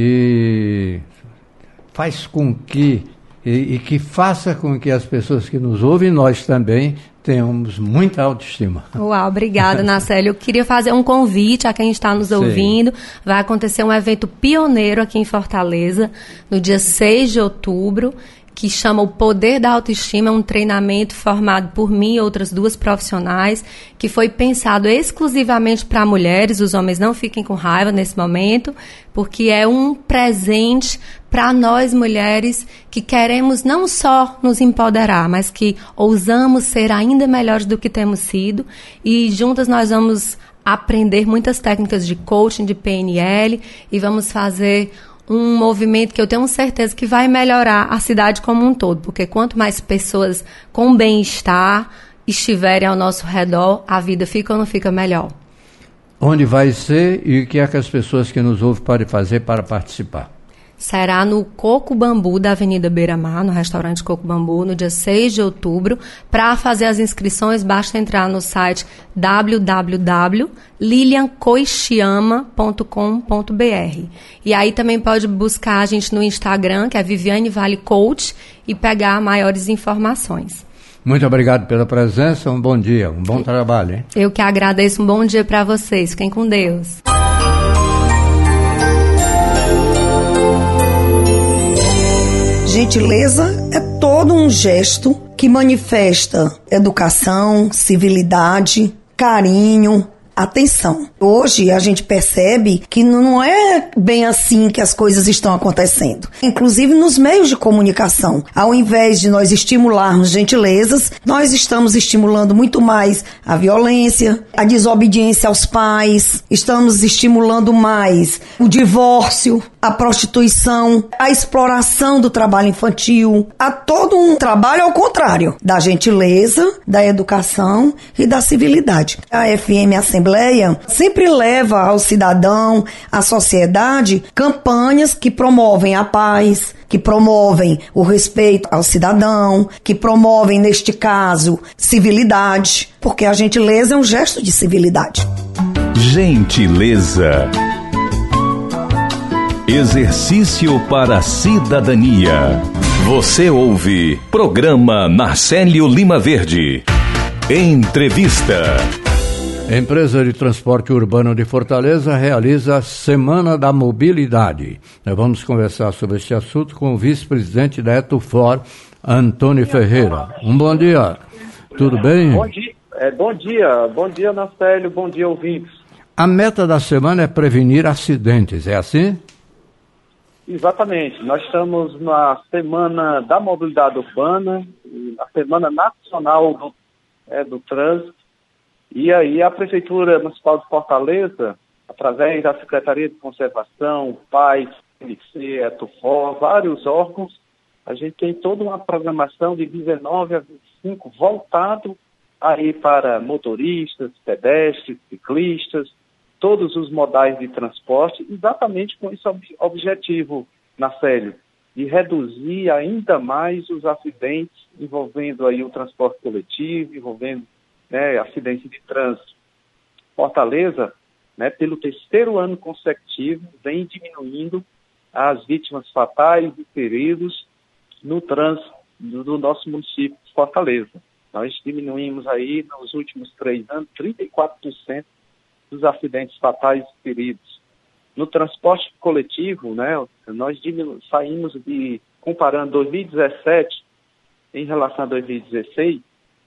S2: e faz com que, e, e que faça com que as pessoas que nos ouvem, nós também, tenhamos muita autoestima.
S20: Uau, obrigada, Nacélio. Eu queria fazer um convite a quem está nos Sim. ouvindo. Vai acontecer um evento pioneiro aqui em Fortaleza, no dia seis de outubro, que chama O Poder da Autoestima, é um treinamento formado por mim e outras duas profissionais, que foi pensado exclusivamente para mulheres. Os homens não fiquem com raiva nesse momento, porque é um presente para nós mulheres que queremos não só nos empoderar, mas que ousamos ser ainda melhores do que temos sido, e juntas nós vamos aprender muitas técnicas de coaching, de P N L, e vamos fazer um movimento que eu tenho certeza que vai melhorar a cidade como um todo, porque quanto mais pessoas com bem-estar estiverem ao nosso redor, a vida fica ou não fica melhor.
S2: Onde vai ser e o que é que as pessoas que nos ouvem podem fazer para participar?
S20: Será no Coco Bambu da Avenida Beira-Mar, no restaurante Coco Bambu, no dia seis de outubro. Para fazer as inscrições, basta entrar no site w w w ponto lilian koishiyama ponto com ponto b r. E aí também pode buscar a gente no Instagram, que é Viviane Vale Coach, e pegar maiores informações.
S2: Muito obrigado pela presença, um bom dia, um bom trabalho, hein?
S20: Eu que agradeço, um bom dia para vocês. Fiquem com Deus.
S21: Gentileza é todo um gesto que manifesta educação, civilidade, carinho, atenção. Hoje a gente percebe que não é bem assim que as coisas estão acontecendo. Inclusive nos meios de comunicação. Ao invés de nós estimularmos gentilezas, nós estamos estimulando muito mais a violência, a desobediência aos pais, estamos estimulando mais o divórcio, a prostituição, a exploração do trabalho infantil, a todo um trabalho ao contrário da gentileza, da educação e da civilidade. A F M Assembleia sempre leva ao cidadão, à sociedade, campanhas que promovem a paz, que promovem o respeito ao cidadão, que promovem, neste caso, civilidade, porque a gentileza é um gesto de civilidade.
S1: Gentileza. Exercício para a cidadania. Você ouve Programa Narcélio Lima Verde. Entrevista.
S2: A empresa de transporte urbano de Fortaleza realiza a Semana da Mobilidade. Nós vamos conversar sobre este assunto com o vice-presidente da Etufor, Antônio Ferreira. Um bom dia. Tudo bem?
S22: Bom dia, é, bom dia, bom dia, Nacélio, bom dia, ouvintes.
S2: A meta da semana é prevenir acidentes, é assim?
S22: Exatamente. Nós estamos na Semana da Mobilidade Urbana, a Semana Nacional do, é, do Trânsito. E aí a Prefeitura Municipal de Fortaleza, através da Secretaria de Conservação, P A I, C N C, Etufor, vários órgãos, a gente tem toda uma programação de dezenove a vinte e cinco voltado aí para motoristas, pedestres, ciclistas, todos os modais de transporte, exatamente com esse ob- objetivo, Nacélio, de reduzir ainda mais os acidentes envolvendo aí o transporte coletivo, envolvendo né, acidentes de trânsito. Fortaleza, né, pelo terceiro ano consecutivo, vem diminuindo as vítimas fatais e feridos no trânsito do, do nosso município de Fortaleza. Nós diminuímos aí, nos últimos três anos, trinta e quatro por cento dos acidentes fatais e feridos. No transporte coletivo, né, nós diminu- saímos de, comparando dois mil e dezessete em relação a dois mil e dezesseis,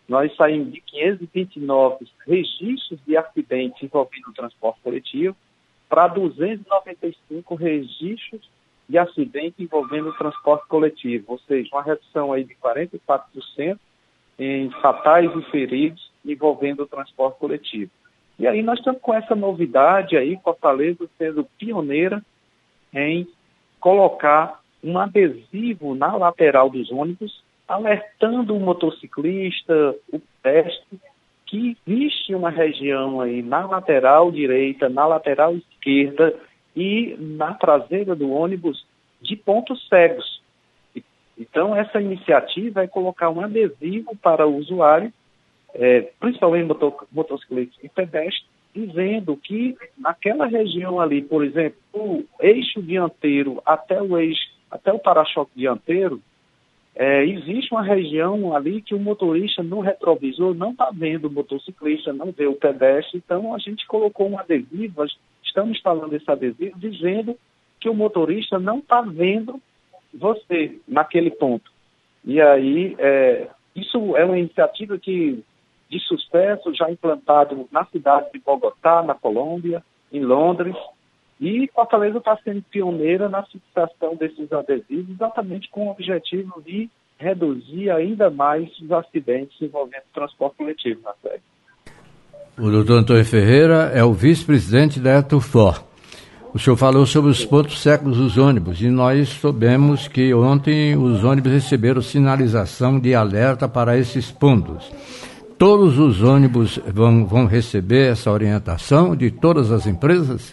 S22: nós saímos de quinhentos e vinte e nove registros de acidentes envolvendo o transporte coletivo para duzentos e noventa e cinco registros de acidentes envolvendo o transporte coletivo, ou seja, uma redução aí de quarenta e quatro por cento em fatais e feridos envolvendo o transporte coletivo. E aí nós estamos com essa novidade aí, Fortaleza sendo pioneira em colocar um adesivo na lateral dos ônibus, alertando o motociclista, o pedestre, que existe uma região aí na lateral direita, na lateral esquerda e na traseira do ônibus de pontos cegos. Então, essa iniciativa é colocar um adesivo para o usuário, é, principalmente motor, motociclistas e pedestres, dizendo que naquela região ali, por exemplo, o eixo dianteiro até o eixo, até o para-choque dianteiro, é, existe uma região ali que o motorista no retrovisor não está vendo o motociclista, não vê o pedestre, então a gente colocou um adesivo, estamos instalando esse adesivo, dizendo que o motorista não está vendo você naquele ponto. E aí, é, isso é uma iniciativa que, de sucesso, já implantado na cidade de Bogotá, na Colômbia, em Londres, e Fortaleza está sendo pioneira na fixação desses adesivos, exatamente com o objetivo de reduzir ainda mais os acidentes envolvendo o transporte coletivo na cidade.
S2: O doutor Antônio Ferreira é o vice-presidente da Etufor. O senhor falou sobre os pontos cegos dos ônibus e nós soubemos que ontem os ônibus receberam sinalização de alerta para esses pontos. Todos os ônibus vão, vão receber essa orientação de todas as empresas?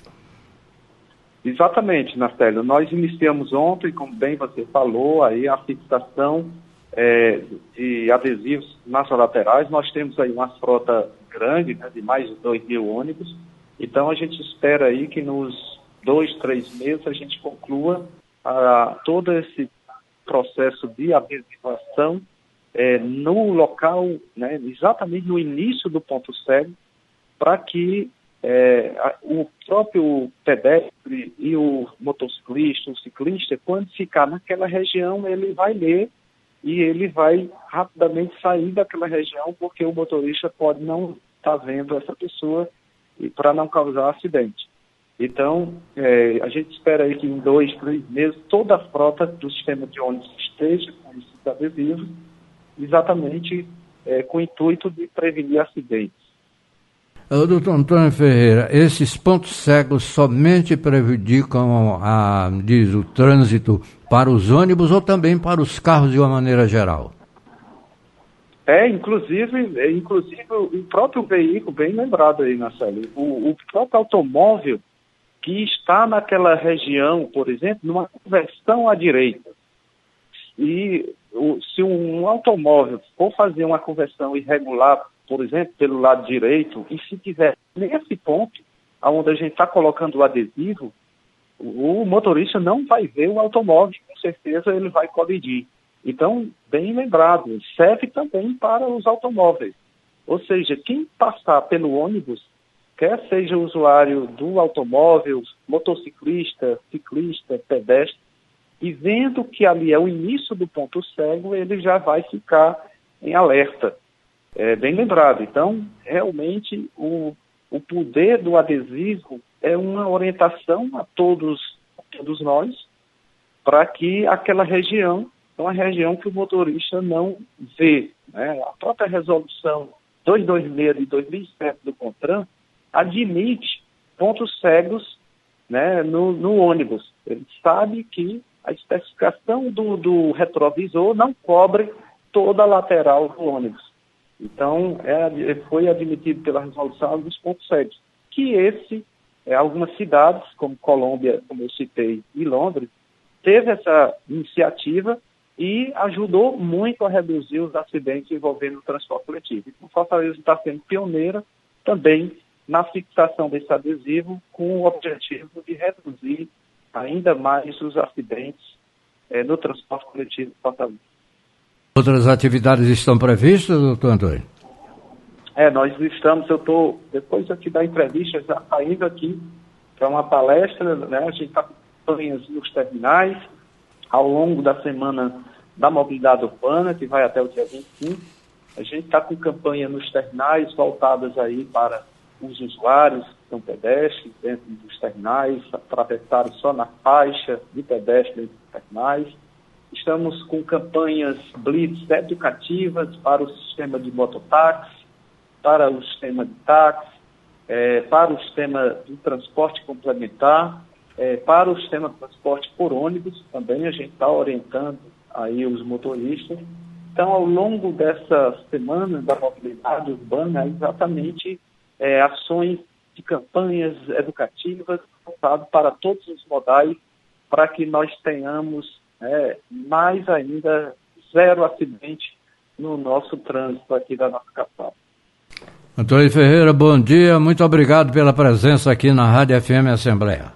S22: Exatamente, Nastélio. Nós iniciamos ontem, como bem você falou, aí a fixação é, de adesivos nas laterais. Nós temos aí uma frota grande, né, de mais de dois mil ônibus. Então a gente espera aí que nos dois, três meses a gente conclua ah, todo esse processo de adesivação é, no local, né, exatamente no início do ponto cego, para que É, a, o próprio pedestre e o motociclista, o ciclista, quando ficar naquela região, ele vai ler e ele vai rapidamente sair daquela região, porque o motorista pode não estar tá vendo essa pessoa e para não causar acidente. Então, é, a gente espera aí que em dois, três meses, toda a frota do sistema de ônibus esteja com esses adesivos, exatamente é, com o intuito de prevenir acidentes.
S2: Doutor Antônio Ferreira, esses pontos cegos somente prejudicam a, diz, o trânsito para os ônibus ou também para os carros de uma maneira geral?
S22: É, inclusive, é, inclusive o próprio veículo, bem lembrado aí, Marcelo, o, o próprio automóvel que está naquela região, por exemplo, numa conversão à direita. E o, se um automóvel for fazer uma conversão irregular, por exemplo, pelo lado direito, e se tiver nesse ponto, onde a gente está colocando o adesivo, o, o motorista não vai ver o automóvel, com certeza ele vai colidir. Então, bem lembrado, serve também para os automóveis. Ou seja, quem passar pelo ônibus, quer seja usuário do automóvel, motociclista, ciclista, pedestre, e vendo que ali é o início do ponto cego, ele já vai ficar em alerta. É bem lembrado. Então, realmente, o, o poder do adesivo é uma orientação a todos, a todos nós, para que aquela região é uma região que o motorista não vê. Né? A própria resolução duzentos e vinte e seis de dois mil e sete do CONTRAN admite pontos cegos, né, no, no ônibus. Ele sabe que a especificação do, do retrovisor não cobre toda a lateral do ônibus. Então, é, foi admitido pela resolução dos pontos cegos, que esse, é, algumas cidades, como Colômbia, como eu citei, e Londres, teve essa iniciativa e ajudou muito a reduzir os acidentes envolvendo o transporte coletivo. E o Fortaleza está sendo pioneira também na fixação desse adesivo com o objetivo de reduzir ainda mais os acidentes é, no transporte coletivo de Fortaleza.
S2: Outras atividades estão previstas, doutor Antônio?
S22: É, nós estamos, eu estou, depois aqui da entrevista, já saindo aqui para uma palestra, né? A gente está com campanhas nos terminais, ao longo da semana da mobilidade urbana, que vai até o dia vinte e cinco, A gente está com campanha nos terminais voltadas aí para os usuários que são pedestres dentro dos terminais, atravessados só na faixa de pedestres dentro dos terminais. Estamos com campanhas blitz educativas para o sistema de mototáxi, para o sistema de táxi, é, para o sistema de transporte complementar, é, para o sistema de transporte por ônibus, também a gente está orientando aí os motoristas. Então, ao longo dessa semana da mobilidade urbana, exatamente é, ações de campanhas educativas voltadas para todos os modais, para que nós tenhamos é, mais ainda zero acidente no nosso trânsito aqui da nossa capital.
S2: Antônio Ferreira, bom dia, muito obrigado pela presença aqui na Rádio F M Assembleia.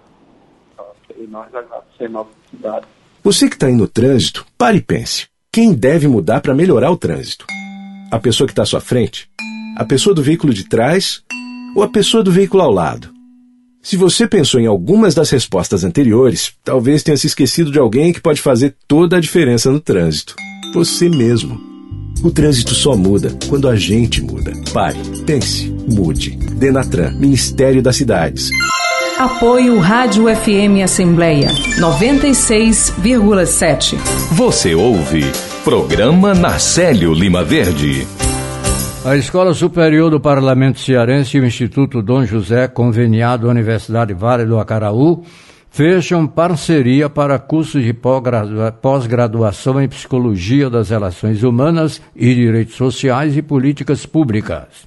S22: E nós agradecemos a oportunidade.
S4: Você que está aí no trânsito, pare e pense. Quem deve mudar para melhorar o trânsito? A pessoa que está à sua frente? A pessoa do veículo de trás? Ou a pessoa do veículo ao lado? Se você pensou em algumas das respostas anteriores, talvez tenha se esquecido de alguém que pode fazer toda a diferença no trânsito. Você mesmo. O trânsito só muda quando a gente muda. Pare, pense, mude. Denatran, Ministério das Cidades.
S19: Apoio Rádio F M Assembleia noventa e seis vírgula sete.
S1: Você ouve Programa Narcélio Lima Verde.
S2: A Escola Superior do Parlamento Cearense e o Instituto Dom José, conveniado à Universidade Vale do Acaraú, fecham parceria para cursos de pós-graduação em Psicologia das Relações Humanas e Direitos Sociais e Políticas Públicas.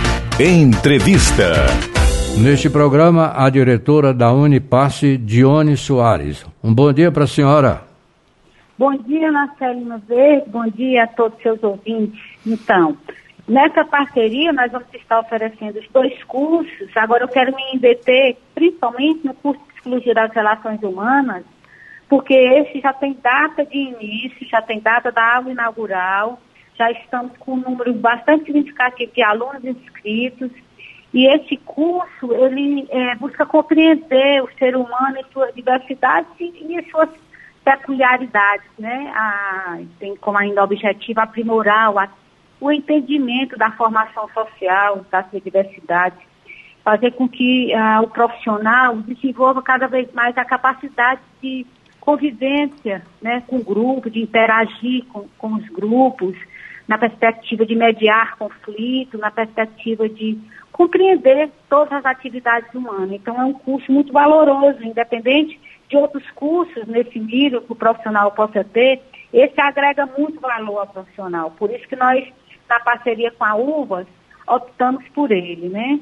S1: Entrevista.
S2: Neste programa, a diretora da Unipasse, Dione Soares. Um bom dia para a senhora.
S5: Bom dia, Narcélio Lima Verde. Bom dia a todos os seus ouvintes. Então, nessa parceria, nós vamos estar oferecendo os dois cursos. Agora, eu quero me deter principalmente no curso de Psicologia das Relações Humanas, porque esse já tem data de início, já tem data da aula inaugural, já estamos com um número bastante significativo de alunos inscritos, e esse curso, ele é, busca compreender o ser humano em suas diversidades e, e as suas peculiaridades, né? A, tem como ainda objetivo aprimorar o, o entendimento da formação social, das diversidades, fazer com que uh, o profissional desenvolva cada vez mais a capacidade de convivência, né, com o grupo, de interagir com, com os grupos, na perspectiva de mediar conflito, na perspectiva de compreender todas as atividades humanas. Então, é um curso muito valoroso, independente de outros cursos nesse nível que o profissional possa ter, esse agrega muito valor ao profissional. Por isso que nós, na parceria com a U V A S, optamos por ele, né?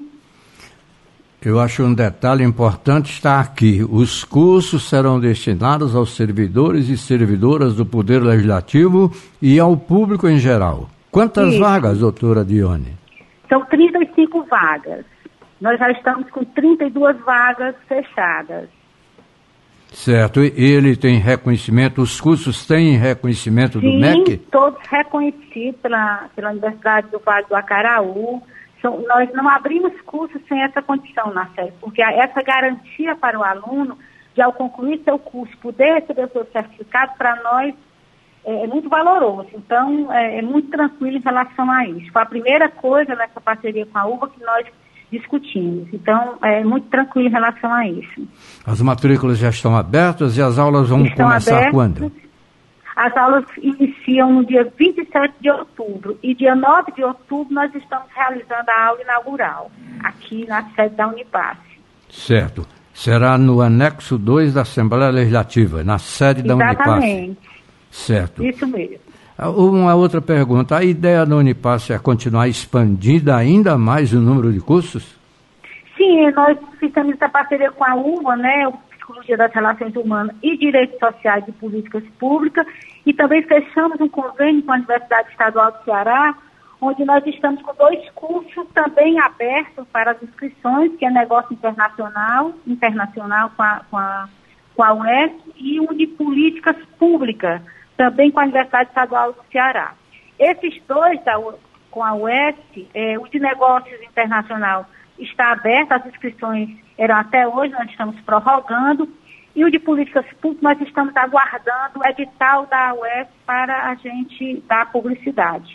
S2: Eu acho um detalhe importante estar aqui. Os cursos serão destinados aos servidores e servidoras do Poder Legislativo e ao público em geral. Quantas Isso. vagas, doutora Dione?
S5: São trinta e cinco vagas. Nós já estamos com trinta e duas vagas fechadas.
S2: Certo. E ele tem reconhecimento, os cursos têm reconhecimento
S5: Sim,
S2: do M E C?
S5: Todos reconhecidos pela, pela Universidade do Vale do Acaraú. São, nós não abrimos cursos sem essa condição, Narcélio, porque essa garantia para o aluno de, ao concluir seu curso, poder receber o seu certificado, para nós é, é muito valoroso. Então, é, é muito tranquilo em relação a isso. Foi a primeira coisa nessa parceria com a U V A que nós discutimos. Então, é muito tranquilo em relação a isso.
S2: As matrículas já estão abertas e as aulas vão
S5: estão
S2: começar
S5: abertas.
S2: Quando?
S5: As aulas iniciam no dia vinte e sete de outubro e dia nove de outubro nós estamos realizando a aula inaugural aqui na sede da Unipasse.
S2: Certo. Será no anexo dois da Assembleia Legislativa, na sede da Unipasse.
S5: Exatamente.
S2: Certo.
S5: Isso mesmo.
S2: Uma outra pergunta. A ideia da Unipasse é continuar expandindo ainda mais o número de cursos?
S5: Sim, nós fizemos essa parceria com a U V A, né, o Psicologia das Relações Humanas e Direitos Sociais e Políticas Públicas, e também fechamos um convênio com a Universidade Estadual do Ceará, onde nós estamos com dois cursos também abertos para as inscrições, que é Negócio Internacional, internacional com a, com a, com a U E S, e um de Políticas Públicas, também com a Universidade Estadual do Ceará. Esses dois, da, com a U E S, é, o de Negócios Internacional está aberto, as inscrições eram até hoje, nós estamos prorrogando, e o de Políticas Públicas nós estamos aguardando o edital da U E S para a gente dar publicidade.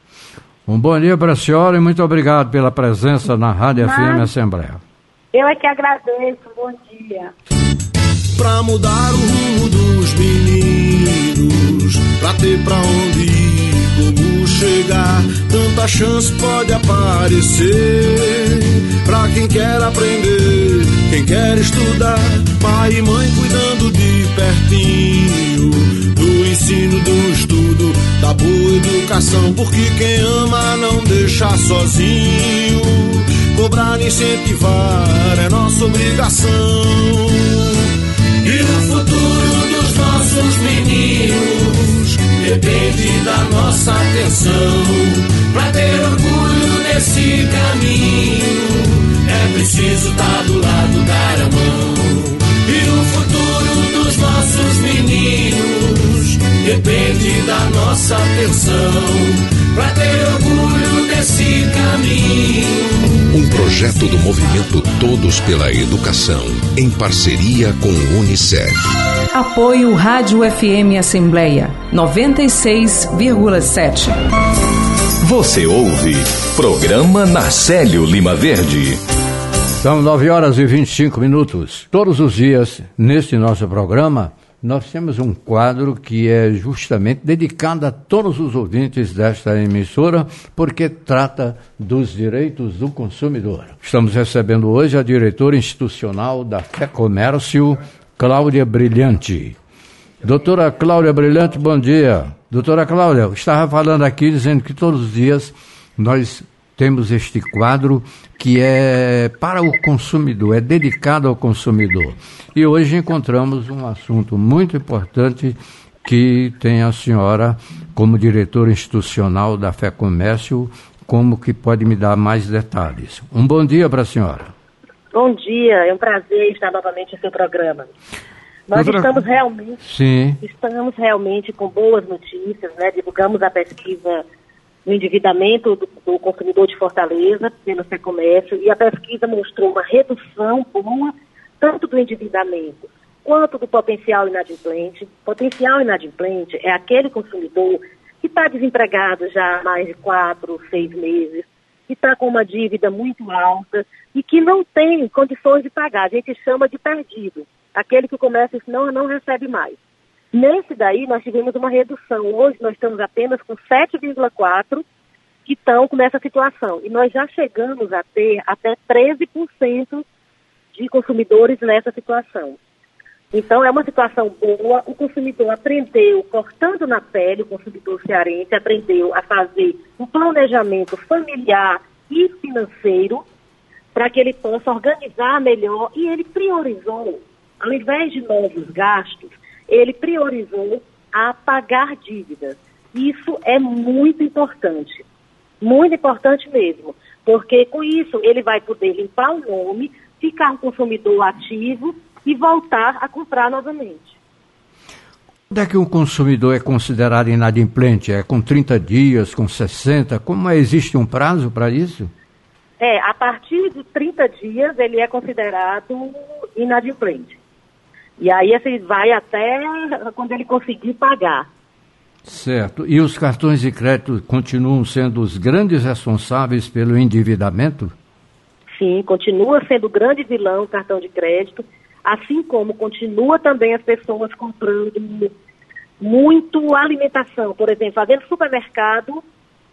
S2: Um bom dia para a senhora e muito obrigado pela presença na Rádio Mas, F M Assembleia.
S5: Eu é que agradeço, bom dia.
S7: Pra mudar o rumo dos meninos, pra ter pra onde ir, como chegar, tanta chance pode aparecer. Pra quem quer aprender, quem quer estudar, pai e mãe cuidando de pertinho, do ensino, do estudo, da boa educação, porque quem ama não deixa sozinho. Cobrar e incentivar é nossa obrigação. E o futuro dos nossos meninos depende da nossa atenção. Pra ter orgulho desse caminho, é preciso estar do lado, dar a mão. E o futuro dos nossos meninos depende da nossa atenção. Pra ter orgulho desse caminho.
S1: Um projeto do movimento Todos pela Educação, em parceria com o Unicef.
S19: Apoio Rádio F M Assembleia noventa e seis vírgula sete.
S1: Você ouve Programa Narcélio Lima Verde.
S2: São nove horas e vinte e cinco minutos. Todos os dias, neste nosso programa, nós temos um quadro que é justamente dedicado a todos os ouvintes desta emissora, porque trata dos direitos do consumidor. Estamos recebendo hoje a diretora institucional da FEComércio, Cláudia Brilhante. Doutora Cláudia Brilhante, bom dia. Doutora Cláudia, eu estava falando aqui dizendo que todos os dias nós temos este quadro que é para o consumidor, é dedicado ao consumidor. E hoje encontramos um assunto muito importante que tem a senhora como diretora institucional da FEComércio, como que pode me dar mais detalhes. Um bom dia para a senhora.
S8: Bom dia, é um prazer estar novamente no seu programa. Nós
S2: Doutora...
S8: estamos realmente,
S2: Sim.
S8: estamos realmente com boas notícias, né? Divulgamos a pesquisa no endividamento do, do consumidor de Fortaleza pelo FEComércio, e a pesquisa mostrou uma redução boa tanto do endividamento quanto do potencial inadimplente. Potencial inadimplente é aquele consumidor que está desempregado já há mais de quatro, seis meses, que está com uma dívida muito alta e que não tem condições de pagar. A gente chama de perdido, aquele que o comércio não, não recebe mais. Nesse daí, nós tivemos uma redução. Hoje, nós estamos apenas com sete vírgula quatro que estão com essa situação. E nós já chegamos a ter até treze por cento de consumidores nessa situação. Então, é uma situação boa. O consumidor aprendeu, cortando na pele, o consumidor cearense aprendeu a fazer um planejamento familiar e financeiro para que ele possa organizar melhor. E ele priorizou, ao invés de novos gastos, ele priorizou a pagar dívidas. Isso é muito importante, muito importante mesmo, porque com isso ele vai poder limpar o nome, ficar um consumidor ativo e voltar a comprar novamente.
S2: Quando é que um consumidor é considerado inadimplente? É com trinta dias, com sessenta? Como é? Existe um prazo para isso?
S8: É, a partir de trinta dias ele é considerado inadimplente. E aí assim, vai até quando ele conseguir pagar.
S2: Certo. E os cartões de crédito continuam sendo os grandes responsáveis pelo endividamento?
S8: Sim, continua sendo o grande vilão o cartão de crédito, assim como continua também as pessoas comprando muito alimentação, por exemplo, fazendo supermercado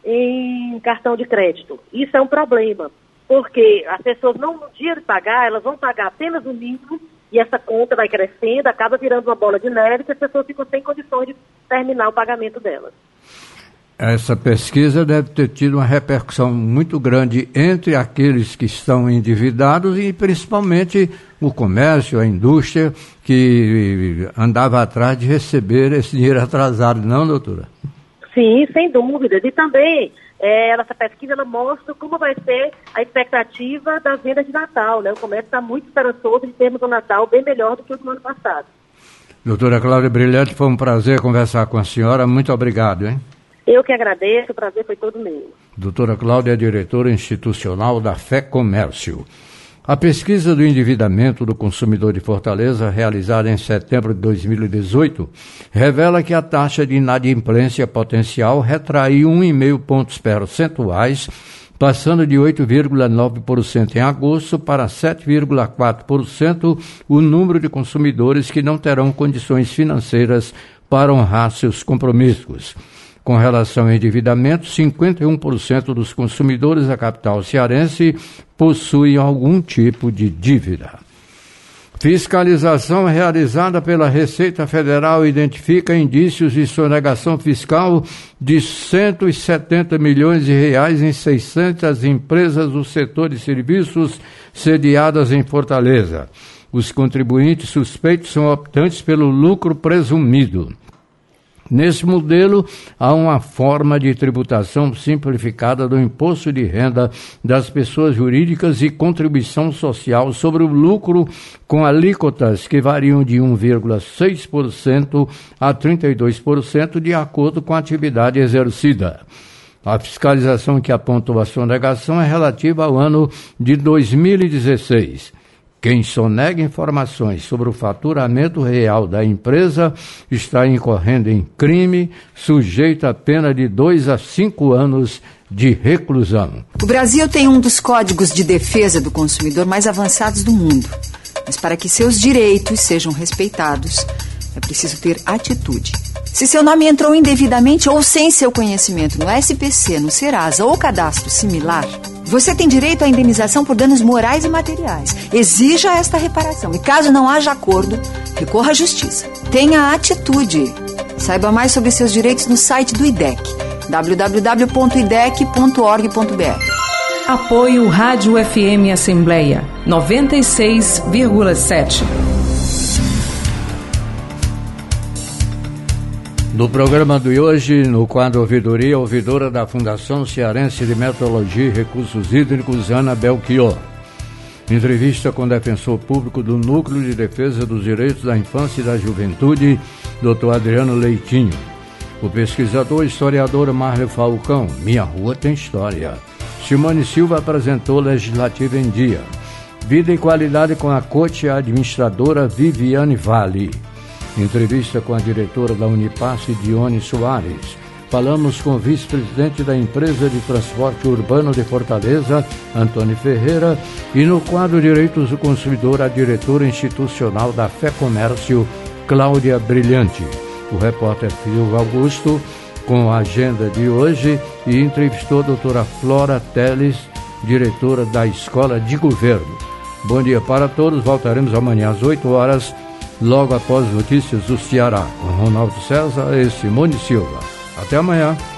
S8: em cartão de crédito. Isso é um problema, porque as pessoas não, no dia de pagar, elas vão pagar apenas o mínimo, e essa conta vai crescendo, acaba virando uma bola de neve, e as pessoas ficam sem condições de terminar o pagamento delas.
S2: Essa pesquisa deve ter tido uma repercussão muito grande entre aqueles que estão endividados e principalmente o comércio, a indústria, que andava atrás de receber esse dinheiro atrasado, não, doutora?
S8: Sim, sem dúvidas. E também, é, essa pesquisa ela mostra como vai ser a expectativa das vendas de Natal, né? O comércio está muito esperançoso de termos um Natal bem melhor do que o do ano passado.
S2: Doutora Cláudia Brilhante, foi um prazer conversar com a senhora. Muito obrigado, hein?
S8: Eu que agradeço, o prazer foi todo meu.
S2: Doutora Cláudia é diretora institucional da FEComércio. A pesquisa do endividamento do consumidor de Fortaleza, realizada em setembro de dois mil e dezoito, revela que a taxa de inadimplência potencial retraiu um vírgula cinco pontos percentuais, passando de oito vírgula nove por cento em agosto para sete vírgula quatro por cento o número de consumidores que não terão condições financeiras para honrar seus compromissos. Com relação ao endividamento, cinquenta e um por cento dos consumidores da capital cearense possuem algum tipo de dívida. Fiscalização realizada pela Receita Federal identifica indícios de sonegação fiscal de cento e setenta milhões de reais em seiscentas empresas do setor de serviços sediadas em Fortaleza. Os contribuintes suspeitos são optantes pelo lucro presumido. Nesse modelo, há uma forma de tributação simplificada do imposto de renda das pessoas jurídicas e contribuição social sobre o lucro, com alíquotas que variam de um vírgula seis por cento a trinta e dois por cento de acordo com a atividade exercida. A fiscalização que apontou a sonegação é relativa ao ano de dois mil e dezesseis. Quem sonega informações sobre o faturamento real da empresa está incorrendo em crime, sujeito a pena de dois a cinco anos de reclusão.
S9: O Brasil tem um dos códigos de defesa do consumidor mais avançados do mundo. Mas para que seus direitos sejam respeitados, é preciso ter atitude. Se seu nome entrou indevidamente ou sem seu conhecimento no S P C, no Serasa ou cadastro similar, você tem direito à indenização por danos morais e materiais. Exija esta reparação e, caso não haja acordo, recorra à justiça. Tenha atitude. Saiba mais sobre seus direitos no site do I D E C, w w w ponto i d e c ponto org ponto b r.
S19: Apoio Rádio F M Assembleia noventa e seis vírgula sete.
S2: No programa de hoje, no quadro Ouvidoria, ouvidora da Fundação Cearense de Meteorologia e Recursos Hídricos, Ana Belchior. Entrevista com o defensor público do Núcleo de Defesa dos Direitos da Infância e da Juventude, doutor Adriano Leitinho. O pesquisador e historiador Marley Falcão, Minha Rua Tem História. Simone Silva apresentou Legislativa em Dia. Vida e Qualidade com a coach e administradora Viviane Vale. Entrevista com a diretora da Unipasse, Dione Soares. Falamos com o vice-presidente da Empresa de Transporte Urbano de Fortaleza, Antônio Ferreira, e no quadro Direitos do Consumidor, a diretora institucional da Fé Comércio, Cláudia Brilhante. O repórter Silvio Augusto, com a agenda de hoje, e entrevistou a doutora Flora Teles, diretora da Escola de Governo. Bom dia para todos, voltaremos amanhã às oito horas, logo após as notícias do Ceará, com Ronaldo César e Simone Silva. Até amanhã.